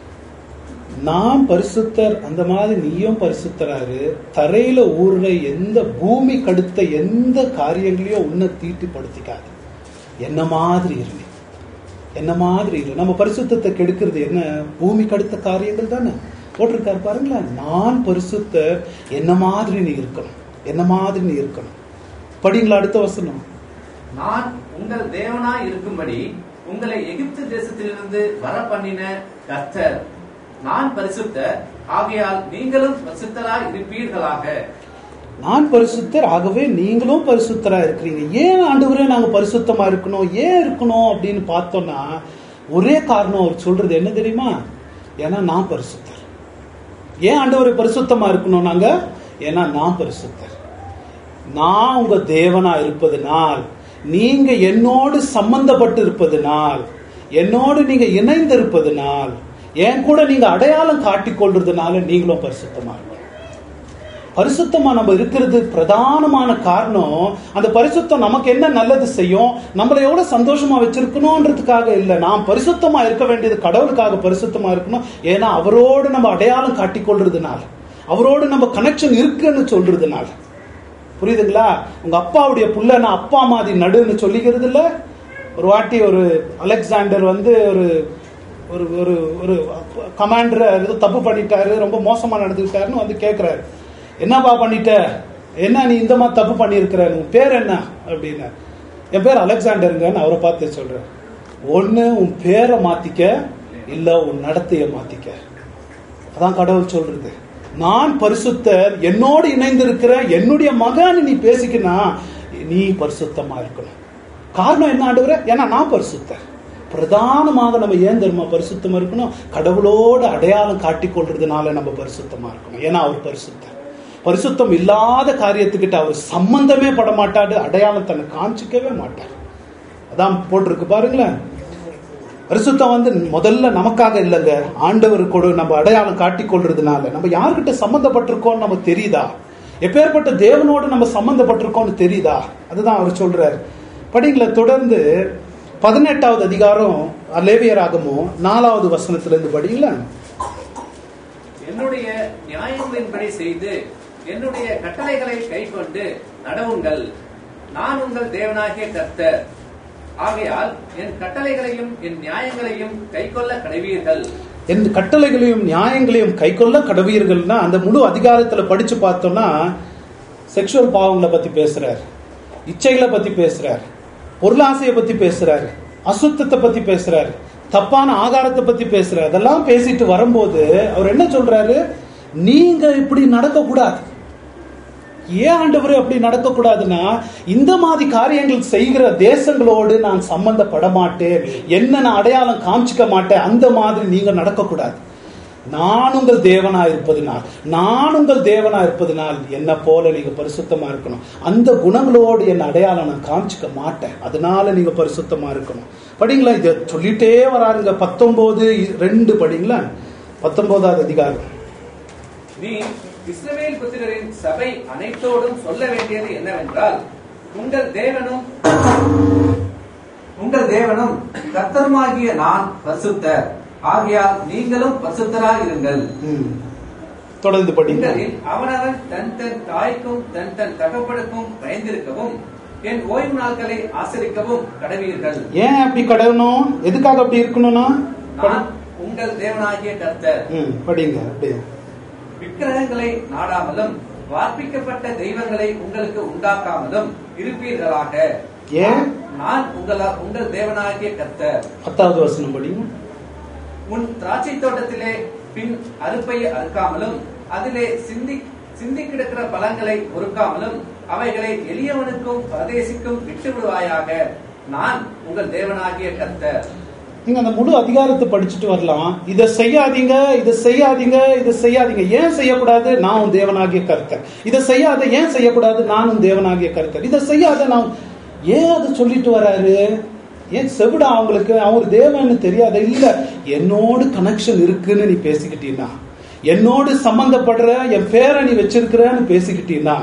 நான் பரிசுத்தர், அந்த மாதிரி நீயும் பரிசுத்தராரு. தரையில ஊறுற எந்த பூமி கடுத்த எந்த காரியங்களையும் உன்னை தீட்டுப்படுத்திக்காது. என்ன மாதிரி இருக்கு, என்ன மாதிரி இல்லை. நம்ம பரிசுத்தத்தை கெடுக்கிறது என்ன? பூமி கடுத்த காரியங்கள் தானே போட்டிருக்காரு. பாருங்களேன், நான் பரிசுத்தர், என்ன மாதிரி நீ இருக்கணும், என்ன மாதிரி நீ இருக்கணும். படிங்களா அடுத்த வசனம். நான் உங்கள் தேவனாய் இருக்கும்படி உங்களை எகிப்து தேசத்திலிருந்து வர பண்ணின கர்த்தர், நான் பரிசுத்தர் ஆகையால் நீங்களும் பரிசுத்தராய் இருப்பீர்களாக. நான் பரிசுத்தர் ஆகவே நீங்களும் பரிசுத்தரா இருக்கிறீங்க. ஏன் ஆண்டவரே நாங்க பரிசுத்தமா இருக்கணும், ஏன் இருக்கணும் அப்படின்னு பார்த்தோம்னா ஒரே காரணம் அவர் சொல்றது என்ன தெரியுமா? ஏன்னா நான் பரிசுத்தர். ஏன் ஆண்டவரை பரிசுத்தமா இருக்கணும் நாங்க? ஏன்னா நான் பரிசுத்தர். நான் உங்க தேவனா இருப்பதனால், நீங்க என்னோடு சம்பந்தப்பட்டு இருப்பதனால், என்னோடு நீங்க இணைந்து இருப்பதனால், என் கூட நீங்க அடையாளம் காட்டிக் கொள்றதுனால நீங்களும் பரிசுத்தமா இருக்கணும். பரிசுத்தமா நம்ம இருக்கிறது பிரதானமான காரணம். அந்த பரிசுத்தம் நமக்கு என்ன நல்லது செய்யும், நம்மளை எவ்வளவு சந்தோஷமா வச்சிருக்கணும்ன்றதுக்காக இல்ல. நாம் பரிசுத்தமா இருக்க வேண்டியது கடவுளுக்காக பரிசுத்தமா இருக்கணும். ஏன்னா அவரோடு நம்ம அடையாளம் காட்டிக் கொள்றதுனால, அவரோடு நம்ம கனெக்ஷன் இருக்குன்னு சொல்றதுனால. புரியுதுங்களா? உங்க அப்பாவுடைய புள்ள நான் அப்பா மாதிரி நடுன்னு சொல்லிக்கிறது இல்ல. ஒரு வாட்டி ஒரு அலெக்சாண்டர் வந்து ஒரு ஒரு ஒரு ஒரு கமாண்டர் ஏதோ தப்பு பண்ணிட்டாரு, ரொம்ப மோசமா நடந்துக்கிட்டாருன்னு வந்து கேட்கிறாரு, என்னப்பா பண்ணிட்ட, என்ன நீ இந்த மாதிரி தப்பு பண்ணியிருக்கிற, உன் பேர் என்ன அப்படின்னா, என் பேர் அலெக்சாண்டருங்கன்னு அவரை பார்த்து சொல்றேன். ஒண்ணு உன் பேரை மாத்திக்க, இல்ல உன் நடத்தைய மாத்திக்க. அதான் கடவுள் சொல்றது. நான் பரிசுத்தர், என்னோடு இணைந்திருக்கிற என்னுடைய மகன் நீ பேசிக்கினா நீ பரிசுத்தமா இருக்கணும். காரணம் என்ன ஆண்டவரே? ஏன்னா நான் பரிசுத்தர். பிரதானமாக நம்ம ஏன் தெரியுமா பரிசுத்தமா இருக்கணும்? கடவுளோட அடையாளம் காட்டிக் கொள்றதுனால நம்ம பரிசுத்தமா இருக்கணும். ஏன்னா அவர் பரிசுத்தர். பரிசுத்தம் இல்லாத காரியத்துக்கிட்ட அவர் சம்பந்தமே பட மாட்டாரு, அடையாளம் தன்னை காமிச்சிக்கவே மாட்டார். அதான் போட்டிருக்கு பாருங்களேன். பரிசுத்தம் வந்து முதல்ல நமக்காக இல்லைங்க, ஆண்டவர் கூட நம்ம அடையாளம் காட்டி கொள்றதுனால நம்ம யாருக்கிட்ட சம்பந்தப்பட்டிருக்கோம்னு நமக்கு தெரியுதா, எப்பேற்பட்ட தேவனோடு நம்ம சம்பந்தப்பட்டிருக்கோம்னு தெரியுதா, அதுதான் அவர் சொல்றாரு. படிங்கள தொடர்ந்து பதினெட்டாவது அதிகாரம் லேவியராகமம் நாலாவது வசனத்துல இருந்து படிங்களா. என்னுடைய நியாயங்களின்படி செய்து என்னுடைய கட்டளைகளை கை கொண்டு நடவுங்கள், நான் உங்கள் தேவனாகிய கர்த்தர். ஆகையால் என் கட்டளைகளையும் என் நியாயங்களையும் கை கொள்ள கடவீர்கள். என் கட்டளைகளையும் நியாயங்களையும் கை கொள்ள கடவீர்கள்னா அந்த முழு அதிகாரத்துல படிச்சு பார்த்தோம்னா செக்ஷுவல் பாவங்களை பத்தி பேசுறாரு, இச்சைகளை பத்தி பேசுறாரு, பொருளாசையை பத்தி பேசுறாரு, அசுத்தத்தை பத்தி பேசுறாரு, தப்பான ஆகாரத்தை பத்தி பேசுறாரு. அதெல்லாம் பேசிட்டு வரும்போது அவர் என்ன சொல்றாரு, நீங்க இப்படி நடக்க கூடாது. ஏன் ஆண்டவரே அப்படி நடக்க கூடாதுன்னா, இந்த மாதிரி காரியங்கள் செய்கிற தேசங்களோடு நான் சம்பந்தப்பட மாட்டேன், என்ன நான் அடையாளம் காமிச்சிக்க மாட்டேன், அந்த மாதிரி நீங்க நடக்க கூடாது. நான் உங்கள் தேவனா இருப்பதுனால் நான் உங்கள் தேவனா இருப்பதுனால் என்ன போல நீங்க பரிசுத்தமா இருக்கணும். அந்த குணங்களோடு என்ன அடையாளம் நான் காமிச்சிக்க மாட்டேன், அதனால நீங்க பரிசுத்தமா இருக்கணும். படிங்களா, இத சொல்லிட்டே வராருங்க. பத்தொன்பது ரெண்டு படிங்களா, பத்தொன்பதாவது அதிகாரம். நீ இஸ்ரவேல் புத்திரரின் சபை அனைத்தோடும் சொல்ல வேண்டியது என்னவென்றால், உங்கள் தேவனும் உங்கள் தேவனும் கர்த்தருமாகிய நான் பரிசுத்தர், ஆகையால் நீங்களும் பரிசுத்தராய் இருங்கள். தொடர்ந்து படிங்க. அவனவன் தன் தன் தாய்க்கும் தன் தன் தகப்பனுக்கும் பயந்திருக்கவும் என் ஓய்வு நாட்களை ஆசரிக்கவும் கடவீர்கள். ஏன் அப்படி கடவணும், எதுக்காக அப்படி இருக்கணும்னா, நான் உங்கள் தேவனாகிய கர்த்தர். படிங்க. அப்படியே விக்கிரகங்களை நாடாமலும் வார்ப்பிக்கப்பட்ட தெய்வங்களை உங்களுக்கு உண்டாக்காமலும் இருப்பீர்களாக. ஏன்? நான் உங்கள உங்கள் தேவனாகிய கர்த்தர். பத்தாவது வசனம் படிங்க. உன் திராட்சை தோட்டத்திலே பின் அறுப்பையை அறுக்காமலும் அதிலே சிந்தி சிந்தி கிடக்கிற பழங்களை பொறுக்காமலும் அவைகளை எளியவனுக்கும் பரதேசிக்கும் விட்டு விடுவாயாக. நான் உங்கள் தேவனாகிய கர்த்தர். நீங்க அந்த முழு அதிகாரத்தை படிச்சுட்டு வரலாம். இதை செய்யாதீங்க, இதை செய்யாதீங்க, இதை செய்யாதீங்க. ஏன் செய்யக்கூடாது? நான் உன் தேவனாகிய கர்த்தர். இதை செய்யாத, ஏன் செய்யக்கூடாது? நான் உன் தேவனாகிய கர்த்தர். இதை செய்யாத, நான் ஏன் அதை சொல்லிட்டு வராரு? ஏன் செவிடா அவங்களுக்கு அவர் தேவன்னு தெரியாத? இல்ல, என்னோடு கனெக்ஷன் இருக்குன்னு நீ பேசிக்கிட்டீன்னா, என்னோடு சம்பந்தப்படுற என் பேரை நீ வச்சிருக்கிறன்னு பேசிக்கிட்டீன்னா,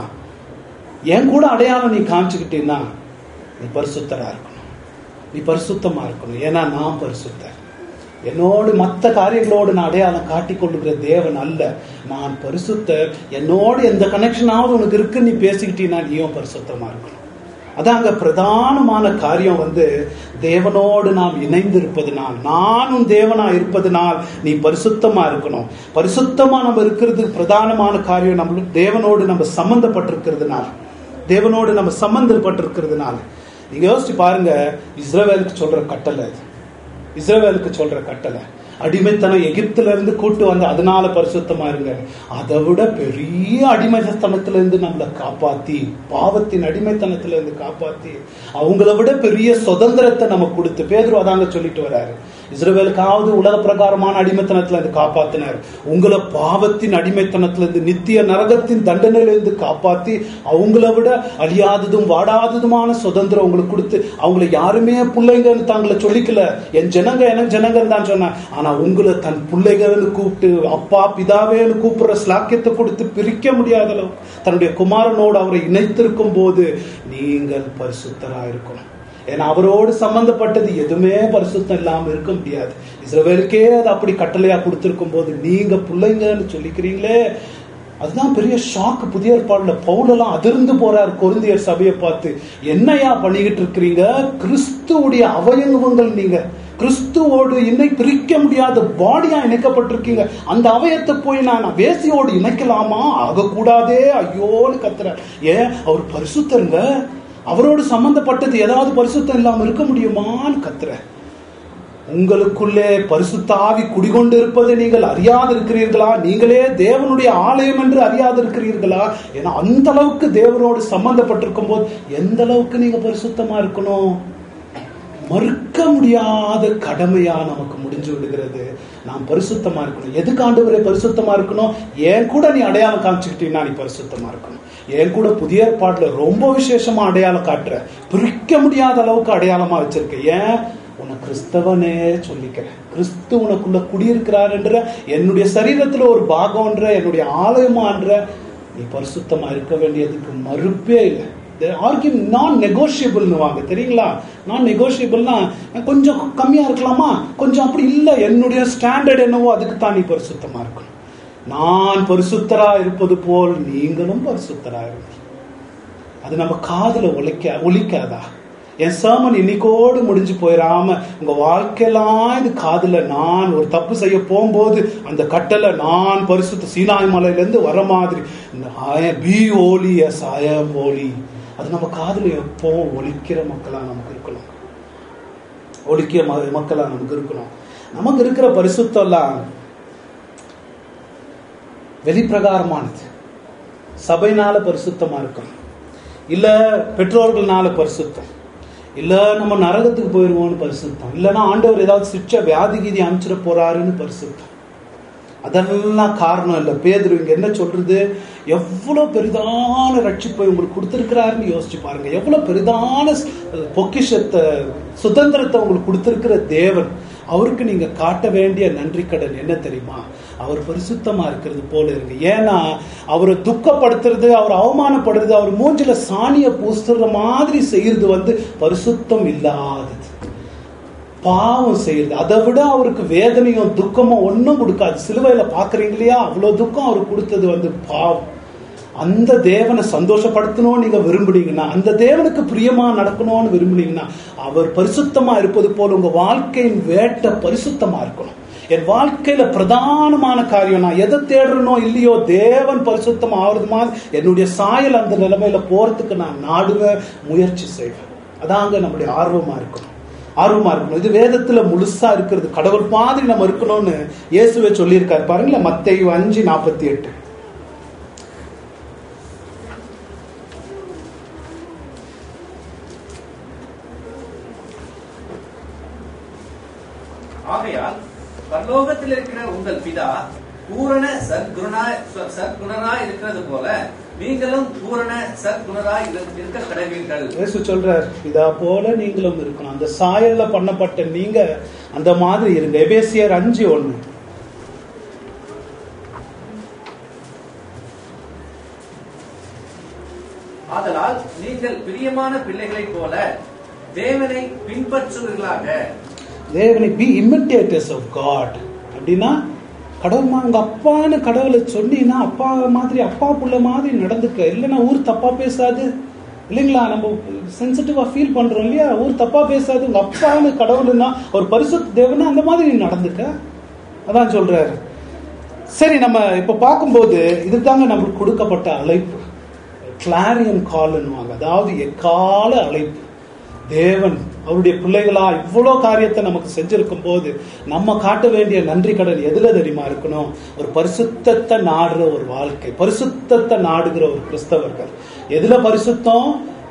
என் கூட அடையாளம் நீ காமிச்சுக்கிட்டீன்னா, நீ பரிசுத்தரா இருக்கணும், நீ பரிசுத்தமா இருக்கணும். ஏன்னா நான் பரிசுத்தர். என்னோடு மற்ற காரியங்களோடு நான் அடையாளம் காட்டிக் கொள்ளுகிற தேவன் அல்ல, நான் பரிசுத்தர். என்னோடு எந்த கனெக்ஷனாவது உனக்கு இருக்குன்னு நீ பேசிக்கிட்டீன்னா நீயும் பரிசுத்தமா இருக்கணும். அதாங்க பிரதானமான காரியம் வந்து தேவனோடு நாம் இணைந்து இருப்பதுனால், நானும் தேவனா இருப்பதனால் நீ பரிசுத்தமா இருக்கணும். பரிசுத்தமா நம்ம இருக்கிறது பிரதானமான காரியம். நம்ம தேவனோடு நம்ம சம்பந்தப்பட்டிருக்கிறதுனால, தேவனோடு நம்ம சம்பந்தப்பட்டிருக்கிறதுனால. நீங்க யோசிச்சு பாருங்க, இஸ்ரவேலுக்கு சொல்ற கட்டளை, இஸ்ரவேலுக்கு சொல்ற கட்டளை அடிமைத்தனம் எகிப்துல இருந்து கூட்டு வந்து அதனால பரிசுத்தமா இருங்க. அதை விட பெரிய அடிமைத்தனத்துல இருந்து நம்மளை காப்பாத்தி, பாவத்தின் அடிமைத்தனத்துல இருந்து காப்பாத்தி, அவங்கள விட பெரிய சுதந்திரத்தை நம்ம கொடுத்து, பேதுரு அதாங்க சொல்லிட்டு வர்றாரு, இஸ்ரவேலுக்காவது உலக பிரகாரமான அடிமைத்தனத்துல இருந்து காப்பாத்தினார், உங்களை பாவத்தின் அடிமைத்தனத்துல இருந்து நித்திய நரகத்தின் தண்டனையில இருந்து காப்பாத்தி அவங்கள விட அழியாததும் வாடாததுமான சுதந்திரம் உங்களுக்கு கொடுத்து, அவங்களை யாருமே பிள்ளைங்கன்னு தாங்களை சொல்லிக்கல, என் ஜனங்க எனக்கு ஜனங்கன்னு தான் சொன்ன, ஆனா உங்களை தன் பிள்ளைகள்னு கூப்பிட்டு அப்பா பிதாவேன்னு கூப்பிடுற ஸ்லாக்கியத்தை கொடுத்து பிரிக்க முடியாதளவு தன்னுடைய குமாரனோடு அவரை இணைத்திருக்கும் போது நீங்கள் பரிசுத்தரா இருக்கணும். ஏன்னா அவரோடு சம்பந்தப்பட்டது எதுவுமே பரிசுத்தம் இல்லாம இருக்க முடியாது. இஸ்ரவேலுக்கே அது அப்படி கட்டளையா கொடுத்திருக்கும் போது நீங்க பிள்ளைங்கன்னு சொல்லிக்கிறீங்களே, அதுதான் பெரிய ஷாக்கு. புதிய ஏற்பாடுல பவுலெல்லாம் அதிர்ந்து போறார் கொரிந்தியர் சபையை பார்த்து, என்னையா பண்ணிக்கிட்டு இருக்கிறீங்க? கிறிஸ்துவுடைய அவயவங்கள், நீங்க கிறிஸ்துவோடு இன்னை பிரிக்க முடியாத பாடியா இணைக்கப்பட்டிருக்கீங்க, அந்த அவயத்தை போய் நான் வேசியோடு இணைக்கலாமா? ஆகக்கூடாதே, ஐயோன்னு கத்துற. ஏன்? அவர் பரிசுத்தருங்க, அவரோடு சம்பந்தப்பட்டது ஏதாவது பரிசுத்தம் இல்லாம இருக்க முடியுமான்னு கத்துற. உங்களுக்குள்ளே பரிசுத்த ஆவி குடிகொண்டு இருப்பதை நீங்கள் அறியாது இருக்கிறீர்களா? நீங்களே தேவனுடைய ஆலயம் என்று அறியாது இருக்கிறீர்களா? ஏன்னா அந்த அளவுக்கு தேவனோடு சம்பந்தப்பட்டிருக்கும் போது எந்த அளவுக்கு நீங்க பரிசுத்தமா இருக்கணும். மறுக்க முடியாத கடமையா நமக்கு முடிஞ்சு விடுகிறது. நாம் பரிசுத்தமா இருக்கணும். எதுக்கு ஆண்டவரே பரிசுத்தமா இருக்கணும்? என் கூட நீ அடையாளம் காமிச்சுக்கிட்டீங்கன்னா நீ பரிசுத்தமா இருக்கணும். என் கூட புதிய ஏற்பாட்டுல ரொம்ப விசேஷமா அடையாளம் காட்டுற, பிரிக்க முடியாத அளவுக்கு அடையாளமா வச்சிருக்க. ஏன்? உன்னை கிறிஸ்தவனே சொல்லிக்கிறேன். கிறிஸ்து உனக்குள்ள குடியிருக்கிறாருன்ற, என்னுடைய சரீரத்துல ஒரு பாகம்ன்ற, என்னுடைய ஆலயமான்ற, நீ பரிசுத்தமா இருக்க வேண்டியதுக்கு மறுப்பே இல்லை. ஆர்கியூ நான் நெகோஷியபிள்னு வாங்க தெரியுங்களா? நான் நெகோஷியபிள்னா கொஞ்சம் கம்மியா இருக்கலாமா, கொஞ்சம் அப்படி இல்லை. என்னுடைய ஸ்டாண்டர்ட் என்னவோ அதுக்கு தான் நீ பரிசுத்தமா இருக்கணும். நான் பரிசுத்தரா இருப்பது போல் நீங்களும் பரிசுத்தரா இருங்க. அது நம்ம காதுல ஒலிக்க ஒலிக்காதா? என் சர்மன் இன்னைக்கோடு முடிஞ்சு போயிடாம உங்க வாழ்க்கையெல்லாம் இது காதுல, நான் ஒரு தப்பு செய்ய போகும்போது அந்த கட்டளை நான் பரிசுத்த சீனாய் மலையில இருந்து வர மாதிரி be holy as I am holy, அது நம்ம காதுல எப்போ ஒலிக்கிற மக்களா நமக்கு இருக்கணும். ஒலிக்கிற மக்களா நமக்கு இருக்கணும். நமக்கு இருக்கிற பரிசுத்தம் எல்லாம் வெளிப்பிரகாரமானது. சபைனால பரிசுத்தமா இருக்கும், இல்ல பெற்றோர்கள்னால பரிசுத்தம், இல்ல நம்ம நரகத்துக்கு போயிருவோம்னு பரிசுத்தம், இல்லைன்னா ஆண்டவர் ஏதாவது சிற்ற வியாதி கீதி அமைச்சிட போறாருன்னு பரிசுத்தம். அதெல்லாம் காரணம் இல்லை. பேதுரு இங்க என்ன சொல்றது? எவ்வளவு பெரிதான ரட்சிப்பை உங்களுக்கு கொடுத்திருக்கிறாருன்னு யோசிச்சு பாருங்க. எவ்வளவு பெரிதான பொக்கிஷத்தை, சுதந்திரத்தை உங்களுக்கு கொடுத்திருக்கிற தேவன், அவருக்கு நீங்க காட்ட வேண்டிய நன்றி கடன் என்ன தெரியுமா? அவர் பரிசுத்தமா இருக்கிறது போல இருங்க. ஏன்னா அவரை துக்கப்படுத்துறது, அவர் அவமானப்படுறது, அவர் மூஞ்சில சாணிய பூசுற மாதிரி செய்யறது வந்து பரிசுத்தம் இல்லாதது, பாவம் செய்யுது. அதை விட அவருக்கு வேதனையும் துக்கமும் ஒன்னும் கொடுக்காது. சிலுவையில பாக்குறீங்க இல்லையா, அவ்வளவு துக்கம் அவருக்கு கொடுத்தது வந்து பாவம். அந்த தேவனை சந்தோஷப்படுத்தணும்னு நீங்க விரும்புனீங்கன்னா, அந்த தேவனுக்கு பிரியமா நடக்கணும்னு விரும்புனீங்கன்னா, அவர் பரிசுத்தமா இருப்பது போல உங்க வாழ்க்கையின் வேட்டை பரிசுத்தமா இருக்கணும். என் வாழ்க்கையில பிரதானமான காரியம், நான் எதை தேடுறனோ இல்லையோ, தேவன் பரிசுத்தமா ஆகுறது மாதிரி என்னுடைய சாயல் அந்த நிலைமையில போறதுக்கு நான் நாடுவேன், முயற்சி செய்வேன். அதாங்க நம்முடைய ஆர்வமா இருக்கணும். ஆர்வமா இருக்கணும். இது வேதத்துல முழுசா இருக்கிறது. கடவுள் மாதிரி நம்ம இருக்கணும்னு இயேசுவே சொல்லியிருக்காரு பாருங்களேன், மத்தேயு அஞ்சு நாற்பத்தி எட்டு. ஆகையால் பரலோகத்தில் இருக்கிற உங்கள் பிதா பூரண சத்குணராய் சத்குணராய் இருக்கிறது போல நீங்களும் பூரண சத்குணராய் இருக்க கடவீர்கள். இயேசு சொல்றார், பிதா போல நீங்களும் இருக்கணும். அந்த சாயல்ல பண்ணப்பட்ட நீங்க அந்த மாதிரி இருங்க. எபேசியர் அஞ்சு ஒண்ணு. ஆதலால் நீங்கள் பிரியமான பிள்ளைகளை போல தேவனை பின்பற்றுவீர்களாக. தேவனை பி இமிட்டேட்டர்ஸ் ஆஃப் காட். அப்படின்னா கடவுள்மா உங்க அப்பான்னு கடவுளை சொன்னீங்கன்னா அப்பா மாதிரி, அப்பா புள்ள மாதிரி நடந்துக்க. இல்லைன்னா ஊர் தப்பா பேசாது இல்லைங்களா? நம்ம சென்சிட்டிவா ஃபீல் பண்றோம் இல்லையா? ஊர் தப்பா பேசாது. உங்க அப்பான்னு கடவுள்னா ஒரு பரிசுத்த தேவனா அந்த மாதிரி நீ நடந்துக்க. அதான் சொல்றாரு. சரி, நம்ம இப்ப பார்க்கும்போது இதுதாங்க நம்மளுக்கு கொடுக்கப்பட்ட அழைப்பு, கிளாரியன் கால்னுவாங்க. அதாவது எக்கால அழைப்பு. தேவன் அவருடைய பிள்ளைகளா இவ்வளவு காரியத்தை நமக்கு செஞ்சிருக்கும் போது நம்ம காட்ட வேண்டிய நன்றி கடன் எதுல தெரியுமா இருக்கணும்? ஒரு பரிசுத்தத்தை நாடுற ஒரு வாழ்க்கை, பரிசுத்தத்தை நாடுகிற ஒரு கிறிஸ்தவர்கள். எதுல பரிசுத்தம்?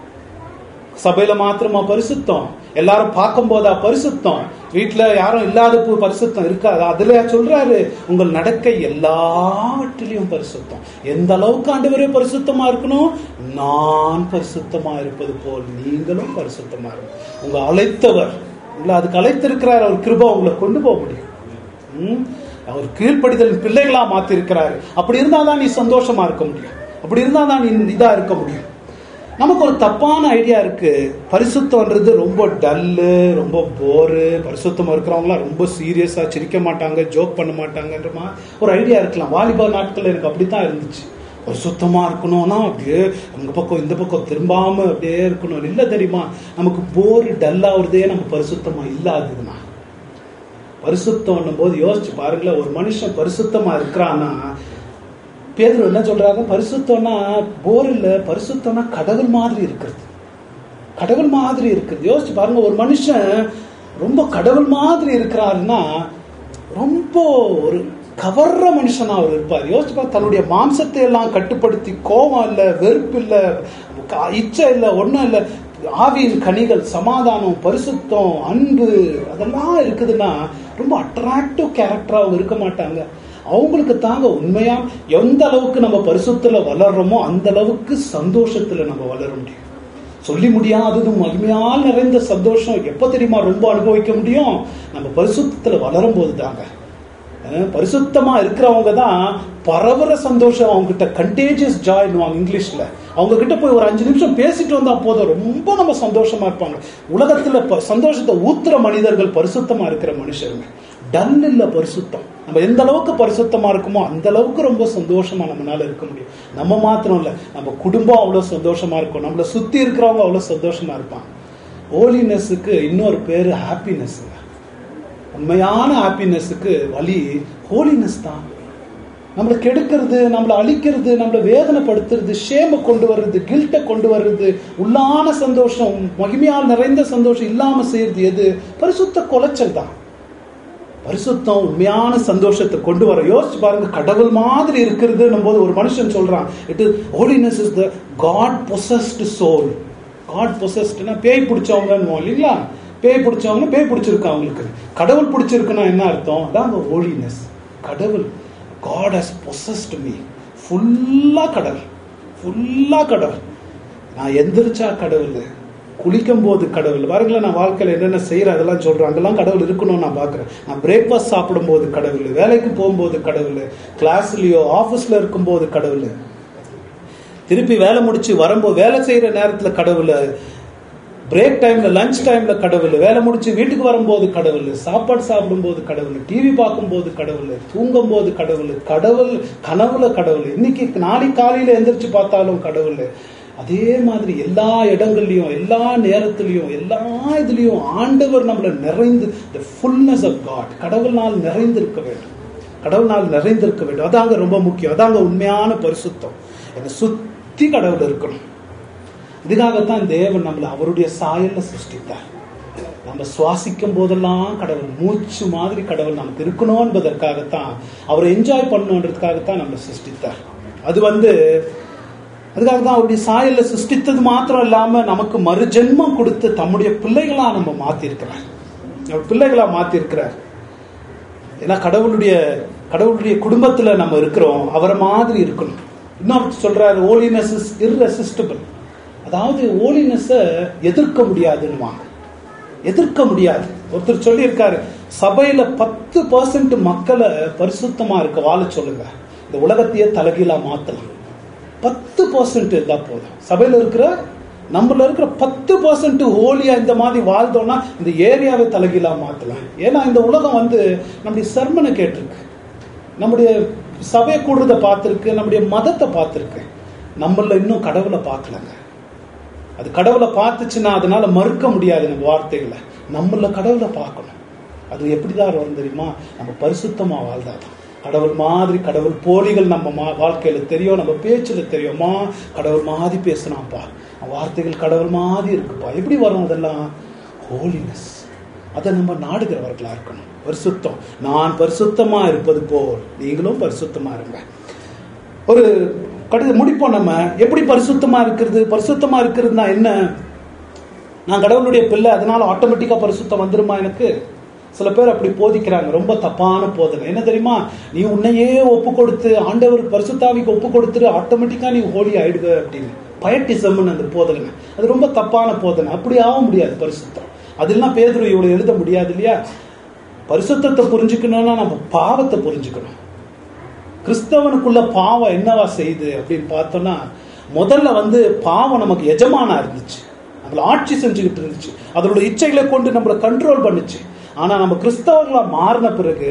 சபையில மாத்திரமா பரிசுத்தம்? எல்லாரும் பார்க்கும் போதா பரிசுத்தம்? வீட்டுல யாரும் இல்லாத பரிசுத்தம் இருக்காது. அதுல சொல்றாரு, உங்கள் நடக்கை எல்லாவற்றிலையும் பரிசுத்தம். எந்த அளவுக்கு ஆண்டவரே பரிசுத்தமா இருக்கணும்? நான் பரிசுத்தமா இருப்பது போல் நீங்களும் பரிசுத்தமா இருக்கணும். உங்க அழைத்தவர் உங்களை அதுக்கு அழைத்திருக்கிறார். அவர் கிருபை உங்களை கொண்டு போக முடியும். உம் அவர் கீழ்ப்படிதல் பிள்ளைகளா மாத்தி இருக்கிறாரு. அப்படி இருந்தாதான் நீ சந்தோஷமா இருக்க முடியும். அப்படி இருந்தாதான் நீ இதா இருக்க முடியும். நமக்கு ஒரு தப்பான ஐடியா இருக்கு, பரிசுத்தம்ன்றது ரொம்ப டல்லு, ரொம்ப போரு. பரிசுத்தமா இருக்கிறவங்களாம் ரொம்ப சீரியஸா சிரிக்க மாட்டாங்க, ஜோக் பண்ண மாட்டாங்கன்ற மாதிரி ஒரு ஐடியா இருக்கலாம். வாலிபா நாட்கள் எனக்கு அப்படித்தான் இருந்துச்சு. பரிசுத்தமா இருக்கணும்னா அப்படியே அந்த பக்கம் இந்த பக்கம் திரும்பாம அப்படியே இருக்கணும். இல்லை தெரியுமா, நமக்கு போரு டல்லாகிறதே நம்ம பரிசுத்தமா இல்லாததுன்னா. பரிசுத்தம் போது யோசிச்சு பாருங்களேன், ஒரு மனுஷன் பரிசுத்தமா இருக்கிறான்னா, பேதுரு என்ன சொல்றாங்க? பரிசுத்தம்னா போர் இல்ல, பரிசுத்தம்னா கடவுள் மாதிரி இருக்கிறது. கடவுள் மாதிரி இருக்குது. யோசிச்சு பாருங்க, ஒரு மனுஷன் ரொம்ப கடவுள் மாதிரி இருக்கிறாருன்னா ரொம்ப ஒரு கவர்ற மனுஷனா அவர் இருப்பார். யோசிச்சு பாரு, தன்னுடைய மாம்சத்தை எல்லாம் கட்டுப்படுத்தி, கோபம் இல்ல, வெறுப்பு இல்ல, இச்சை இல்ல, ஒன்னும் இல்ல, ஆவியின் கனிகள் சமாதானம், பரிசுத்தம், அன்பு அதெல்லாம் இருக்குதுன்னா ரொம்ப அட்ராக்டிவ் கேரக்டராகவும் இருக்க மாட்டாங்க. அவங்களுக்கு தாங்க உண்மையா எந்த அளவுக்கு நம்ம பரிசுத்துல வளர்றோமோ அந்த அளவுக்கு சந்தோஷத்துல நம்ம வளர முடியும். சொல்லி முடியாதது மகிமையால் நிறைந்த சந்தோஷம் எப்ப தெரியுமா ரொம்ப அனுபவிக்க முடியும்? நம்ம பரிசுத்தத்துல வளரும் போது தாங்க. பரிசுத்தமா இருக்கிறவங்க தான் பரவற சந்தோஷம் அவங்க கிட்ட கண்டேஜியஸ் ஜாய்னுவாங்க இங்கிலீஷ்ல. அவங்க கிட்ட போய் ஒரு அஞ்சு நிமிஷம் பேசிட்டு வந்தா போதும், ரொம்ப நம்ம சந்தோஷமா இருப்பாங்க. உலகத்துல சந்தோஷத்தை ஊத்துற மனிதர்கள் பரிசுத்தமா இருக்கிற மனுஷருங்க. டல் இல்ல பரிசுத்தம். நம்ம எந்த அளவுக்கு பரிசுத்தமா இருக்குமோ அந்த அளவுக்கு ரொம்ப சந்தோஷமா நம்மளால இருக்க முடியும். நம்ம மாத்திரம் இல்ல, நம்ம குடும்பம் அவ்வளவு சந்தோஷமா இருக்கும், நம்மளை சுத்தி இருக்கிறவங்க அவ்வளவு சந்தோஷமா இருப்பாங்க. ஹோலினஸுக்கு இன்னொரு பேரு ஹாப்பினஸ். உண்மையான ஹாப்பினஸுக்கு வழி ஹோலினஸ் தான். நம்மளை கெடுக்கிறது, நம்மளை அழிக்கிறது, நம்மளை வேதனைப்படுத்துறது, ஷேமை கொண்டு வர்றது, கில்ட்டை கொண்டு வர்றது, உள்ளான சந்தோஷம் மகிமையால் நிறைந்த சந்தோஷம் இல்லாம செய்யறது எது? பரிசுத்த கொலைச்சல் தான். பரிசுத்தம் உண்மையான சந்தோஷத்தை கொண்டு வர. யோசிச்சு பாருங்க, கடவுள் மாதிரி இருக்கிறது போது ஒரு மனுஷன் சொல்றான், it is holiness is the God possessed soul. God பொசஸ்ட்னா பேய் பிடிச்சவங்க இல்லைங்களா? பேய் பிடிச்சவங்க பேய் பிடிச்சிருக்கு அவங்களுக்கு. கடவுள் பிடிச்சிருக்குன்னா என்ன அர்த்தம்? அதான் ஹோலினஸ். கடவுள் God has possessed me. ஃபுல்லா கடவுள், ஃபுல்லா கடவுள். நான் எந்திரிச்சா கடவுள், குளிக்கும் போது கடவுள். பாருங்களேன், நான் வாழ்க்கையில் என்னென்ன செய்யறேன் அதெல்லாம் சொல்றேன். அங்கெல்லாம் கடவுள் இருக்கணும்னு நான் பாக்குறேன். நான் பிரேக்ஃபாஸ்ட் சாப்பிடும் போது கடவுள், வேலைக்கு போகும்போது கடவுள், கிளாஸ்லயோ ஆபீஸ்ல இருக்கும் போது கடவுள், திருப்பி வேலை முடிச்சு வரும்போது வேலை செய்யற நேரத்துல கடவுள், பிரேக் டைம்ல லஞ்ச் டைம்ல கடவுள், வேலை முடிச்சு வீட்டுக்கு வரும்போது கடவுள், சாப்பாடு சாப்பிடும் போது கடவுள், டிவி பார்க்கும் போது கடவுள், தூங்கும் போது கடவுள், கடவுள் கனவுல கடவுள், இன்னைக்கு நாளைக்கு காலையில எந்திரிச்சு பார்த்தாலும் கடவுள். அதே மாதிரி எல்லா இடங்கள்லயும் எல்லா நேரத்திலையும் எல்லா இதுலயும் ஆண்டவர் நம்மள நிறைந்து, the fullness of God, கடவுள்னால் நிறைந்திருக்க வேண்டும், கடவுள்னால் நிறைந்திருக்க வேண்டும். அதாங்க ரொம்ப முக்கியம். அதாங்க உண்மையான பரிசுத்தம். என்னை சுத்தி கடவுள் இருக்கணும். இதுக்காகத்தான் தேவன் நம்மளை அவருடைய சாயல்ல சிருஷ்டித்தார். நம்ம சுவாசிக்கும் போதெல்லாம் கடவுள், மூச்சு மாதிரி கடவுள் நமக்கு இருக்கணும் என்பதற்காகத்தான், அவரை என்ஜாய் பண்ணணுன்றதுக்காகத்தான் நம்மளை சிருஷ்டித்தார். அது வந்து அதுக்காக தான் அவருடைய சாயல்ல சிருஷ்டித்தது மாத்திரம் இல்லாம நமக்கு மறு ஜென்மம் கொடுத்து தம்முடைய பிள்ளைகளா நம்ம மாத்திருக்கிறார். அவர் பிள்ளைகளா மாத்திருக்கிறார். ஏன்னா கடவுளுடைய கடவுளுடைய குடும்பத்துல நம்ம இருக்கிறோம், அவரை மாதிரி இருக்கணும். இன்னொரு சொல்றாரு, ஹோலினஸ் இஸ் irresistible. அதாவது ஹோலினஸை எதிர்க்க முடியாதுன்னு, எதிர்க்க முடியாது. ஒருத்தர் சொல்லி இருக்காரு, சபையில பத்து பர்சன்ட் மக்களை பரிசுத்தமா இருக்க வாழ சொல்லுங்க, இந்த உலகத்தையே தலைகீழா மாத்தலாம். பத்து பர்சன்ட் இருந்தா போதும். சபையில இருக்கிற நம்மள இருக்கிற பத்து பர்சன்ட் ஹோலியா இந்த மாதிரி வாழ்ந்தோம்னா இந்த ஏரியாவை தலைகீழா மாத்தலாம். ஏன்னா இந்த உலகம் வந்து நம்முடைய சர்மனை கேட்டிருக்கு, நம்முடைய சபையை கூடுறத பார்த்திருக்கு, நம்முடைய மதத்தை பார்த்திருக்கு. நம்மள இன்னும் கடவுளை பார்க்கலங்க. அது கடவுளை பார்த்துச்சுன்னா அதனால மறுக்க முடியாது நம்ம வார்த்தைகளை. நம்மள கடவுளை பார்க்கணும். அது எப்படிதான் வரும் தெரியுமா? நம்ம பரிசுத்தமா வாழ்ந்தாதான். கடவுள் மாதிரி கடவுள் போலிகள் நம்ம வாழ்க்கையில தெரியும், நம்ம பேச்சுல தெரியுமா, கடவுள் மாதிரி பேசினாப்பா, வார்த்தைகள் கடவுள் மாதிரி இருக்குப்பா. எப்படி வரும் அதெல்லாம்? ஹோலினஸ். அதை நம்ம நாடுகிறவர்களா இருக்கணும். பரிசுத்தம். நான் பரிசுத்தமா இருப்பது போல் நீங்களும் பரிசுத்தமா இருங்க. ஒரு கடிதம் முடிப்போம். நம்ம எப்படி பரிசுத்தமா இருக்கிறது? பரிசுத்தமா இருக்கிறதுனா என்ன? நான் கடவுளுடைய பிள்ளை, அதனால ஆட்டோமேட்டிக்கா பரிசுத்தம் வந்துருமா எனக்கு? சில பேர் அப்படி போதிக்கிறாங்க. ரொம்ப தப்பான போதனை. என்ன தெரியுமா? நீ உன்னையே ஒப்பு கொடுத்து ஆண்டவருக்கு பரிசுத்தாவிக்கு ஒப்பு கொடுத்துட்டு ஆட்டோமேட்டிக்கா நீ ஹோலி ஆயிடுவ அப்படின்னு. பயட்டிசம்னு அந்த போதனை. அது ரொம்ப தப்பான போதனை. அப்படி ஆக முடியாது பரிசுத்தம். அதெல்லாம் பேதுரு இவ்வளவு எழுத முடியாது இல்லையா? பரிசுத்தத்தை புரிஞ்சுக்கணும்னா நம்ம பாவத்தை புரிஞ்சுக்கணும். கிறிஸ்தவனுக்குள்ள பாவம் என்னவா செய்யுது அப்படின்னு பார்த்தோம்னா, முதல்ல வந்து பாவம் நமக்கு எஜமானா இருந்துச்சு, நம்மள ஆட்சி செஞ்சுக்கிட்டு இருந்துச்சு, அதோட இச்சைகளை கொண்டு நம்மளை கண்ட்ரோல் பண்ணுச்சு. ஆனா நம்ம கிறிஸ்தவர்களா மாறின பிறகு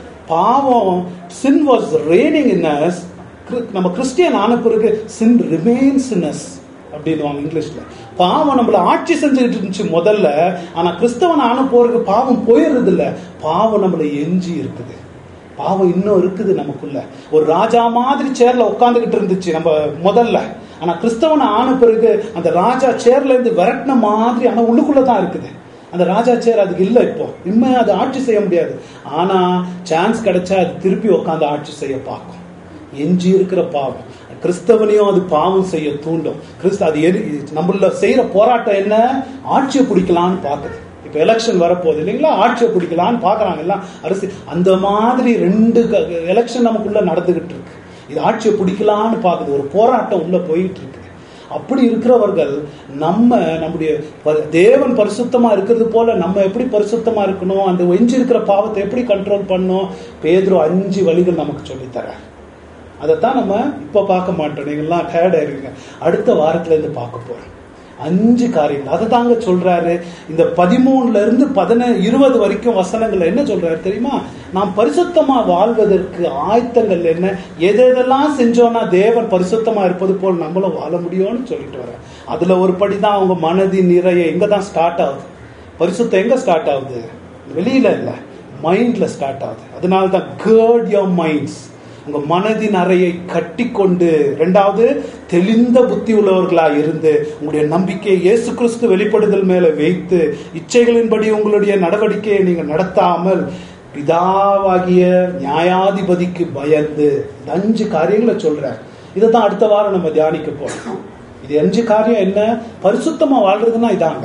பாவம், sin was reigning in us. நம்ம கிறிஸ்டியன் ஆன பிறகு sin remains in us அப்படின்னுவாங்க இங்கிலீஷ்ல. பாவம் நம்மள ஆட்சி செஞ்சுக்கிட்டு இருந்துச்சு முதல்ல. ஆனா கிறிஸ்தவன் ஆன பிறகு பாவம் போயிடுறது இல்ல, பாவம் நம்மள எஞ்சி இருக்குது. பாவம் இன்னும் இருக்குது நமக்குள்ள. ஒரு ராஜா மாதிரி சேர்ல உட்காந்துக்கிட்டு இருந்துச்சு நம்ம முதல்ல. ஆனா கிறிஸ்தவன் ஆன பிறகு அந்த ராஜா சேர்ல இருந்து விரட்டின மாதிரி ஆனா உள்ளுக்குள்ளதான் இருக்குது. அந்த ராஜா சேர் அதுக்கு இல்லை. இப்போ இனிமே அது ஆட்சி செய்ய முடியாது. ஆனா சான்ஸ் கிடைச்சா அது திருப்பி உட்காந்து ஆட்சி செய்ய பார்க்கும். எஞ்சி இருக்கிற பாவம் கிறிஸ்தவனையும் அது பாவம் செய்ய தூண்டும். கிறிஸ்து அது எது நம்மள செய்யற போராட்டம் என்ன? ஆட்சியை பிடிக்கலான்னு பாக்குது. இப்ப எலெக்ஷன் வரப்போகுது இல்லைங்களா, ஆட்சியை பிடிக்கலான்னு பாக்குறாங்க எல்லாம் அரசு. அந்த மாதிரி ரெண்டு எலெக்ஷன் நமக்குள்ள நடந்துகிட்டு இருக்கு. இது ஆட்சியை பிடிக்கலான்னு பாக்குது, ஒரு போராட்டம் உள்ள போயிட்டு இருக்கு. அப்படி இருக்கிறவர்கள் நம்ம நம்முடைய தேவன் பரிசுத்தமா இருக்கிறது போல நம்ம எப்படி பரிசுத்தமா இருக்கணும், அந்த எஞ்சி இருக்கிற பாவத்தை எப்படி கண்ட்ரோல் பண்ணணும், பேதுரு அஞ்சு வழிகள் நமக்கு சொல்லித்தர. அதைத்தான் நம்ம இப்ப பார்க்க மாட்டோம். நீங்கெல்லாம் டயர்ட் ஆயிருவீங்க. அடுத்த வாரத்துல இருந்து பார்க்க போறோம் அஞ்சு காரியங்கள். அதை தாங்க சொல்றாரு. இந்த பதிமூணுல இருந்து பதின இருபது வரைக்கும் வசனங்கள் என்ன சொல்றாரு தெரியுமா? நாம் பரிசுத்தமா வாழ்வதற்கு ஆயத்தங்கள் என்ன, எது எதெல்லாம் செஞ்சோம்னா தேவன் பரிசுத்தமா இருப்பது போல் நம்மளும் வாழ முடியும்னு சொல்லிட்டு வர. அதுல ஒரு படிதான் அவங்க மனதின் நிறைய எங்க தான் ஸ்டார்ட் ஆகுது. பரிசுத்தம் எங்க ஸ்டார்ட் ஆகுது? வெளியில இல்ல, மைண்ட்ல ஸ்டார்ட் ஆகுது. அதனால்தான் gird your minds, உங்க மனதின் அறையை கட்டி கொண்டு, இரண்டாவது தெளிந்த புத்தி உள்ளவர்களா இருந்து உங்களுடைய நம்பிக்கையை இயேசு கிறிஸ்து வெளிப்படுதல் மேல வைத்து இச்சைகளின்படி உங்களுடைய நடவடிக்கையை நீங்க நடத்தாமல் பிதாவாகிய நியாயாதிபதிக்கு பயந்து. இந்த அஞ்சு காரியங்களை சொல்றார். இதைத்தான் அடுத்த வாரம் நம்ம தியானிக்க போறோம். இது அஞ்சு காரியம் என்ன? பரிசுத்தமா வாழ்றதுன்னா இதாங்க.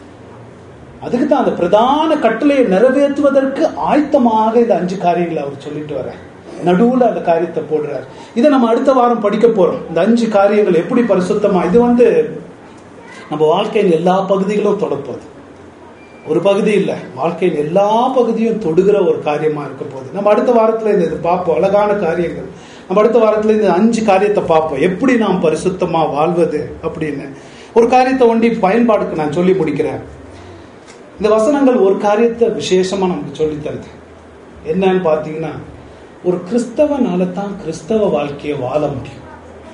அதுக்கு தான் அந்த பிரதான கட்டளையை நிறைவேற்றுவதற்கு ஆயத்தமாக இந்த அஞ்சு காரியங்களை அவர் சொல்லிட்டு வர நடுவுல அந்த காரியத்தை போடுறார். இதை நம்ம அடுத்த வாரம் படிக்க போறோம். இந்த அஞ்சு காரியங்கள் எப்படி பரிசுத்தமா, இது வந்து நம்ம வாழ்க்கையின் எல்லா பகுதிகளும் தொடப்போகுது. ஒரு பகுதி இல்லை, வாழ்க்கையின் எல்லா பகுதியும் தொடுகிற ஒரு காரியமா இருக்க போகுது. நம்ம அடுத்த வாரத்துல இந்த இது பார்ப்போம், அழகான காரியங்கள். நம்ம அடுத்த வாரத்துல இந்த அஞ்சு காரியத்தை பார்ப்போம், எப்படி நாம் பரிசுத்தமா வாழ்வது அப்படின்னு. ஒரு காரியத்தை ஒண்டி பயன்பாடுக்கு நான் சொல்லி முடிக்கிறேன். இந்த வசனங்கள் ஒரு காரியத்தை விசேஷமா நமக்கு சொல்லி தருது. என்னன்னு பாத்தீங்கன்னா, ஒரு கிறிஸ்தவனால தான் கிறிஸ்தவ வாழ்க்கையை வாழ முடியும்.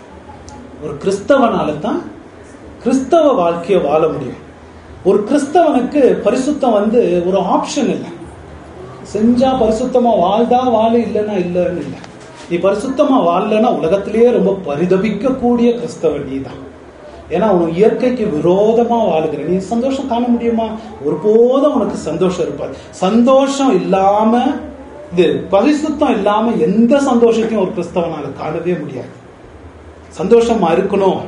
ஒரு கிறிஸ்தவனால தான் கிறிஸ்தவ வாழ்க்கையை வாழ முடியும். ஒரு கிறிஸ்தவனுக்கு பரிசுத்தம் வந்து ஒரு ஆப்ஷன் இல்லை. செஞ்சா பரிசுத்தமா வாழ்தா வாழ, இல்லைன்னா இல்லைன்னு இல்லை. நீ பரிசுத்தமா வாழலன்னா உலகத்திலேயே ரொம்ப பரிதபிக்க கூடிய கிறிஸ்தவன் நீ தான். ஏன்னா உன் இயற்கைக்கு விரோதமா வாழுகிற நீ சந்தோஷம் காண முடியுமா? ஒருபோதும் உனக்கு சந்தோஷம் இருப்பாது. சந்தோஷம் இல்லாம, இது பரிசுத்தம் இல்லாம எந்த சந்தோஷத்தையும் ஒரு கிறிஸ்தவனால காணவே முடியாது. சந்தோஷமா இருக்கணும்.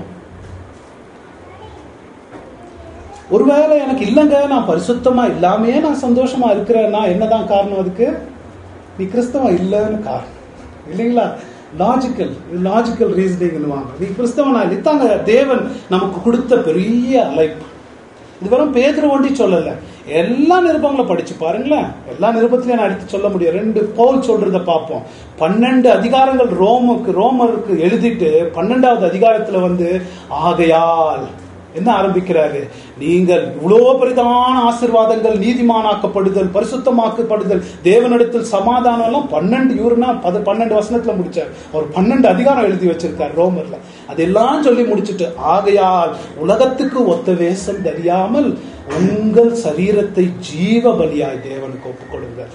ஒருவேளை எனக்கு இல்லைங்க, நான் பரிசுத்தமா இல்லாமையே நான் சந்தோஷமா இருக்கிறேன்னா என்னதான் காரணம்? அதுக்கு நீ கிறிஸ்தவம் இல்லைன்னு காரணம் இல்லைங்களா? லாஜிக்கல் லாஜிக்கல் ரீசனிங் வாங்க. நீ கிறிஸ்தவனா இத்தாங்க தேவன் நமக்கு கொடுத்த பெரிய அழைப்பு. இது வெறும் பேதுரு ஒண்டி சொல்லல, எல்லா நிருபங்களும் படிச்சு பாருங்களேன். எல்லா நிருபத்திலையும் நான் எடுத்து சொல்ல முடியும். ரெண்டு பவுல் சொல்றத பார்ப்போம். பன்னெண்டு அதிகாரங்கள் ரோமுக்கு ரோமருக்கு எழுதிட்டு பன்னெண்டாவது அதிகாரத்துல வந்து ஆகையால் என்ன ஆரம்பிக்கிறாரு? நீங்கள் இவ்வளவு பெரிதான ஆசீர்வாதங்கள், நீதிமானாக்கப்படுதல், பரிசுத்தமாக்கப்படுதல், தேவனிடத்தில் சமாதானம் எல்லாம் பன்னெண்டு இவருனா பன்னெண்டு வசனத்துல முடிச்சார். அவர் பன்னெண்டு அதிகாரம் எழுதி வச்சிருக்கார் ரோமர்ல. அதெல்லாம் சொல்லி முடிச்சுட்டு ஆகையால் உலகத்துக்கு ஒத்த வேஷம் தெரியாமல் உங்கள் சரீரத்தை ஜீவ பலியாய் தேவனுக்கு ஒப்புக் கொடுங்கள்.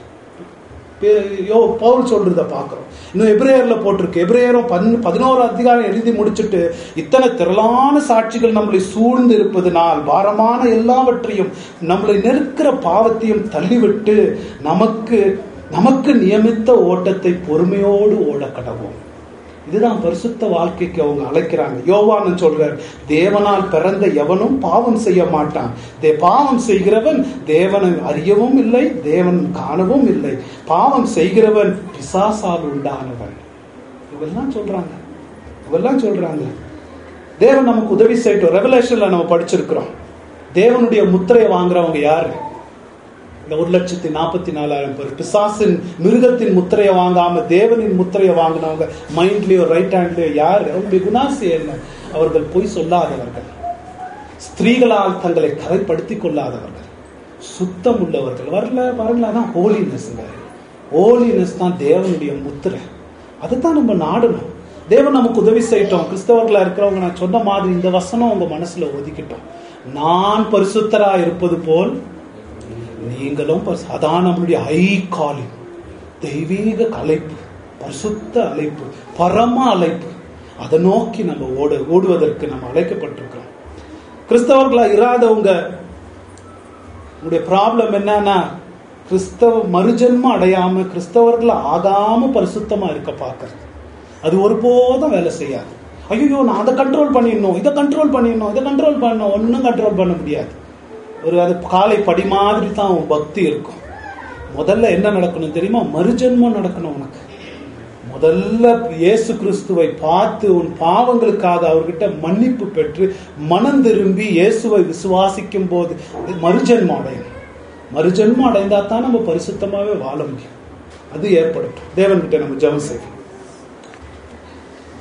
பவுல் சொல்றத பாக்குறோம். இன்னும் எபிரேயர்ல போட்டிருக்கு. எபிரேயரும் பதினோரு அதிகாரம் எழுதி முடிச்சுட்டு இத்தனை திரளான சாட்சிகள் நம்மளை சூழ்ந்து இருப்பதனால் பாரமான எல்லாவற்றையும் நம்மளை நெருக்கிற பாவத்தையும் தள்ளிவிட்டு நமக்கு நமக்கு நியமித்த ஓட்டத்தை பொறுமையோடு ஓட கடவோம். இதுதான் பரிசுத்த வாழ்க்கைக்கு அவங்க அழைக்கிறாங்க. யோவான் சொல்றார், தேவனால் பிறந்த எவனும் பாவம் செய்ய மாட்டான். தே பாவம் செய்கிறவன் தேவனை அறியவும் இல்லை, தேவன் காணவும் இல்லை. பாவம் செய்கிறவன் பிசாசால் உண்டானவன். இவெல்லாம் சொல்றாங்க இவெல்லாம் சொல்றாங்க தேவன் நமக்கு உதவி செய்யட்டும். ரெவலேஷன்ல நம்ம படிச்சிருக்கிறோம். தேவனுடைய முத்திரையை வாங்குறவங்க யாரு? இந்த ஒரு லட்சத்தி நாற்பத்தி நாலாயிரம் பேர். பிசாசின் மிருகத்தின் முத்திரையை வாங்காம தேவனின் முத்திரையை வாங்கினவங்க மைண்ட்லயோ ரைட் ஹேண்ட்லயோ யாரு? அவங்களுடைய குணாசி என்ன? அவர்கள் பொய் சொல்லாதவர்கள், ஸ்திரீகளால் தங்களை கரைப்படுத்திக் கொள்ளாதவர்கள், சுத்தம் உள்ளவர்கள். வரல வரல தான் ஹோலினஸ். ஹோலினஸ் தான் தேவனுடைய முத்திரை. அதுதான் நம்ம நாடணும். தேவன் நமக்கு உதவி செய்யட்டும். கிறிஸ்தவர்களா இருக்கிறவங்க நான் சொன்ன மாதிரி இந்த வசனம் உங்க மனசுல ஒதுக்கிட்டோம். நான் பரிசுத்தரா இருப்பது போல் நீங்களும். அதான் நம்மளுடைய ஹை காலிங், தெய்வீக அழைப்பு, பரிசுத்த அழைப்பு, பரம அழைப்பு. அதை நோக்கி நம்ம ஓட ஓடுவதற்கு நம்ம அழைக்கப்பட்டிருக்கிறோம். கிறிஸ்தவர்களா இராதவங்க உங்களுடைய ப்ராப்ளம் என்னன்னா, கிறிஸ்தவ மறுஜன்மம் அடையாம கிறிஸ்தவர்களா ஆகாம பரிசுத்தமா இருக்க பார்க்கறது. அது ஒருபோதும் வேலை செய்யாது. ஐயோ நான் அதை கண்ட்ரோல் பண்ணிடணும், இதை கண்ட்ரோல் பண்ணிடணும், இதை கண்ட்ரோல் பண்ணணும். ஒன்றும் கண்ட்ரோல் பண்ண முடியாது. ஒரு அது காலை படி மாதிரி தான் உன் பக்தி இருக்கும். முதல்ல என்ன நடக்கணும் தெரியுமா? மறுஜென்மம் நடக்கணும் உனக்கு. முதல்ல இயேசு கிறிஸ்துவை பார்த்து உன் பாவங்களுக்காக அவர்கிட்ட மன்னிப்பு பெற்று மனம் திரும்பி இயேசுவை விசுவாசிக்கும் போது மறுஜென்மம் அடையணும். மறுஜென்மம் அடைந்தா தான் நம்ம பரிசுத்தமாவே வாழ முடியும். அது ஏற்படட்டும். தேவன்கிட்ட நம்ம ஜெபம் செய்வோம்.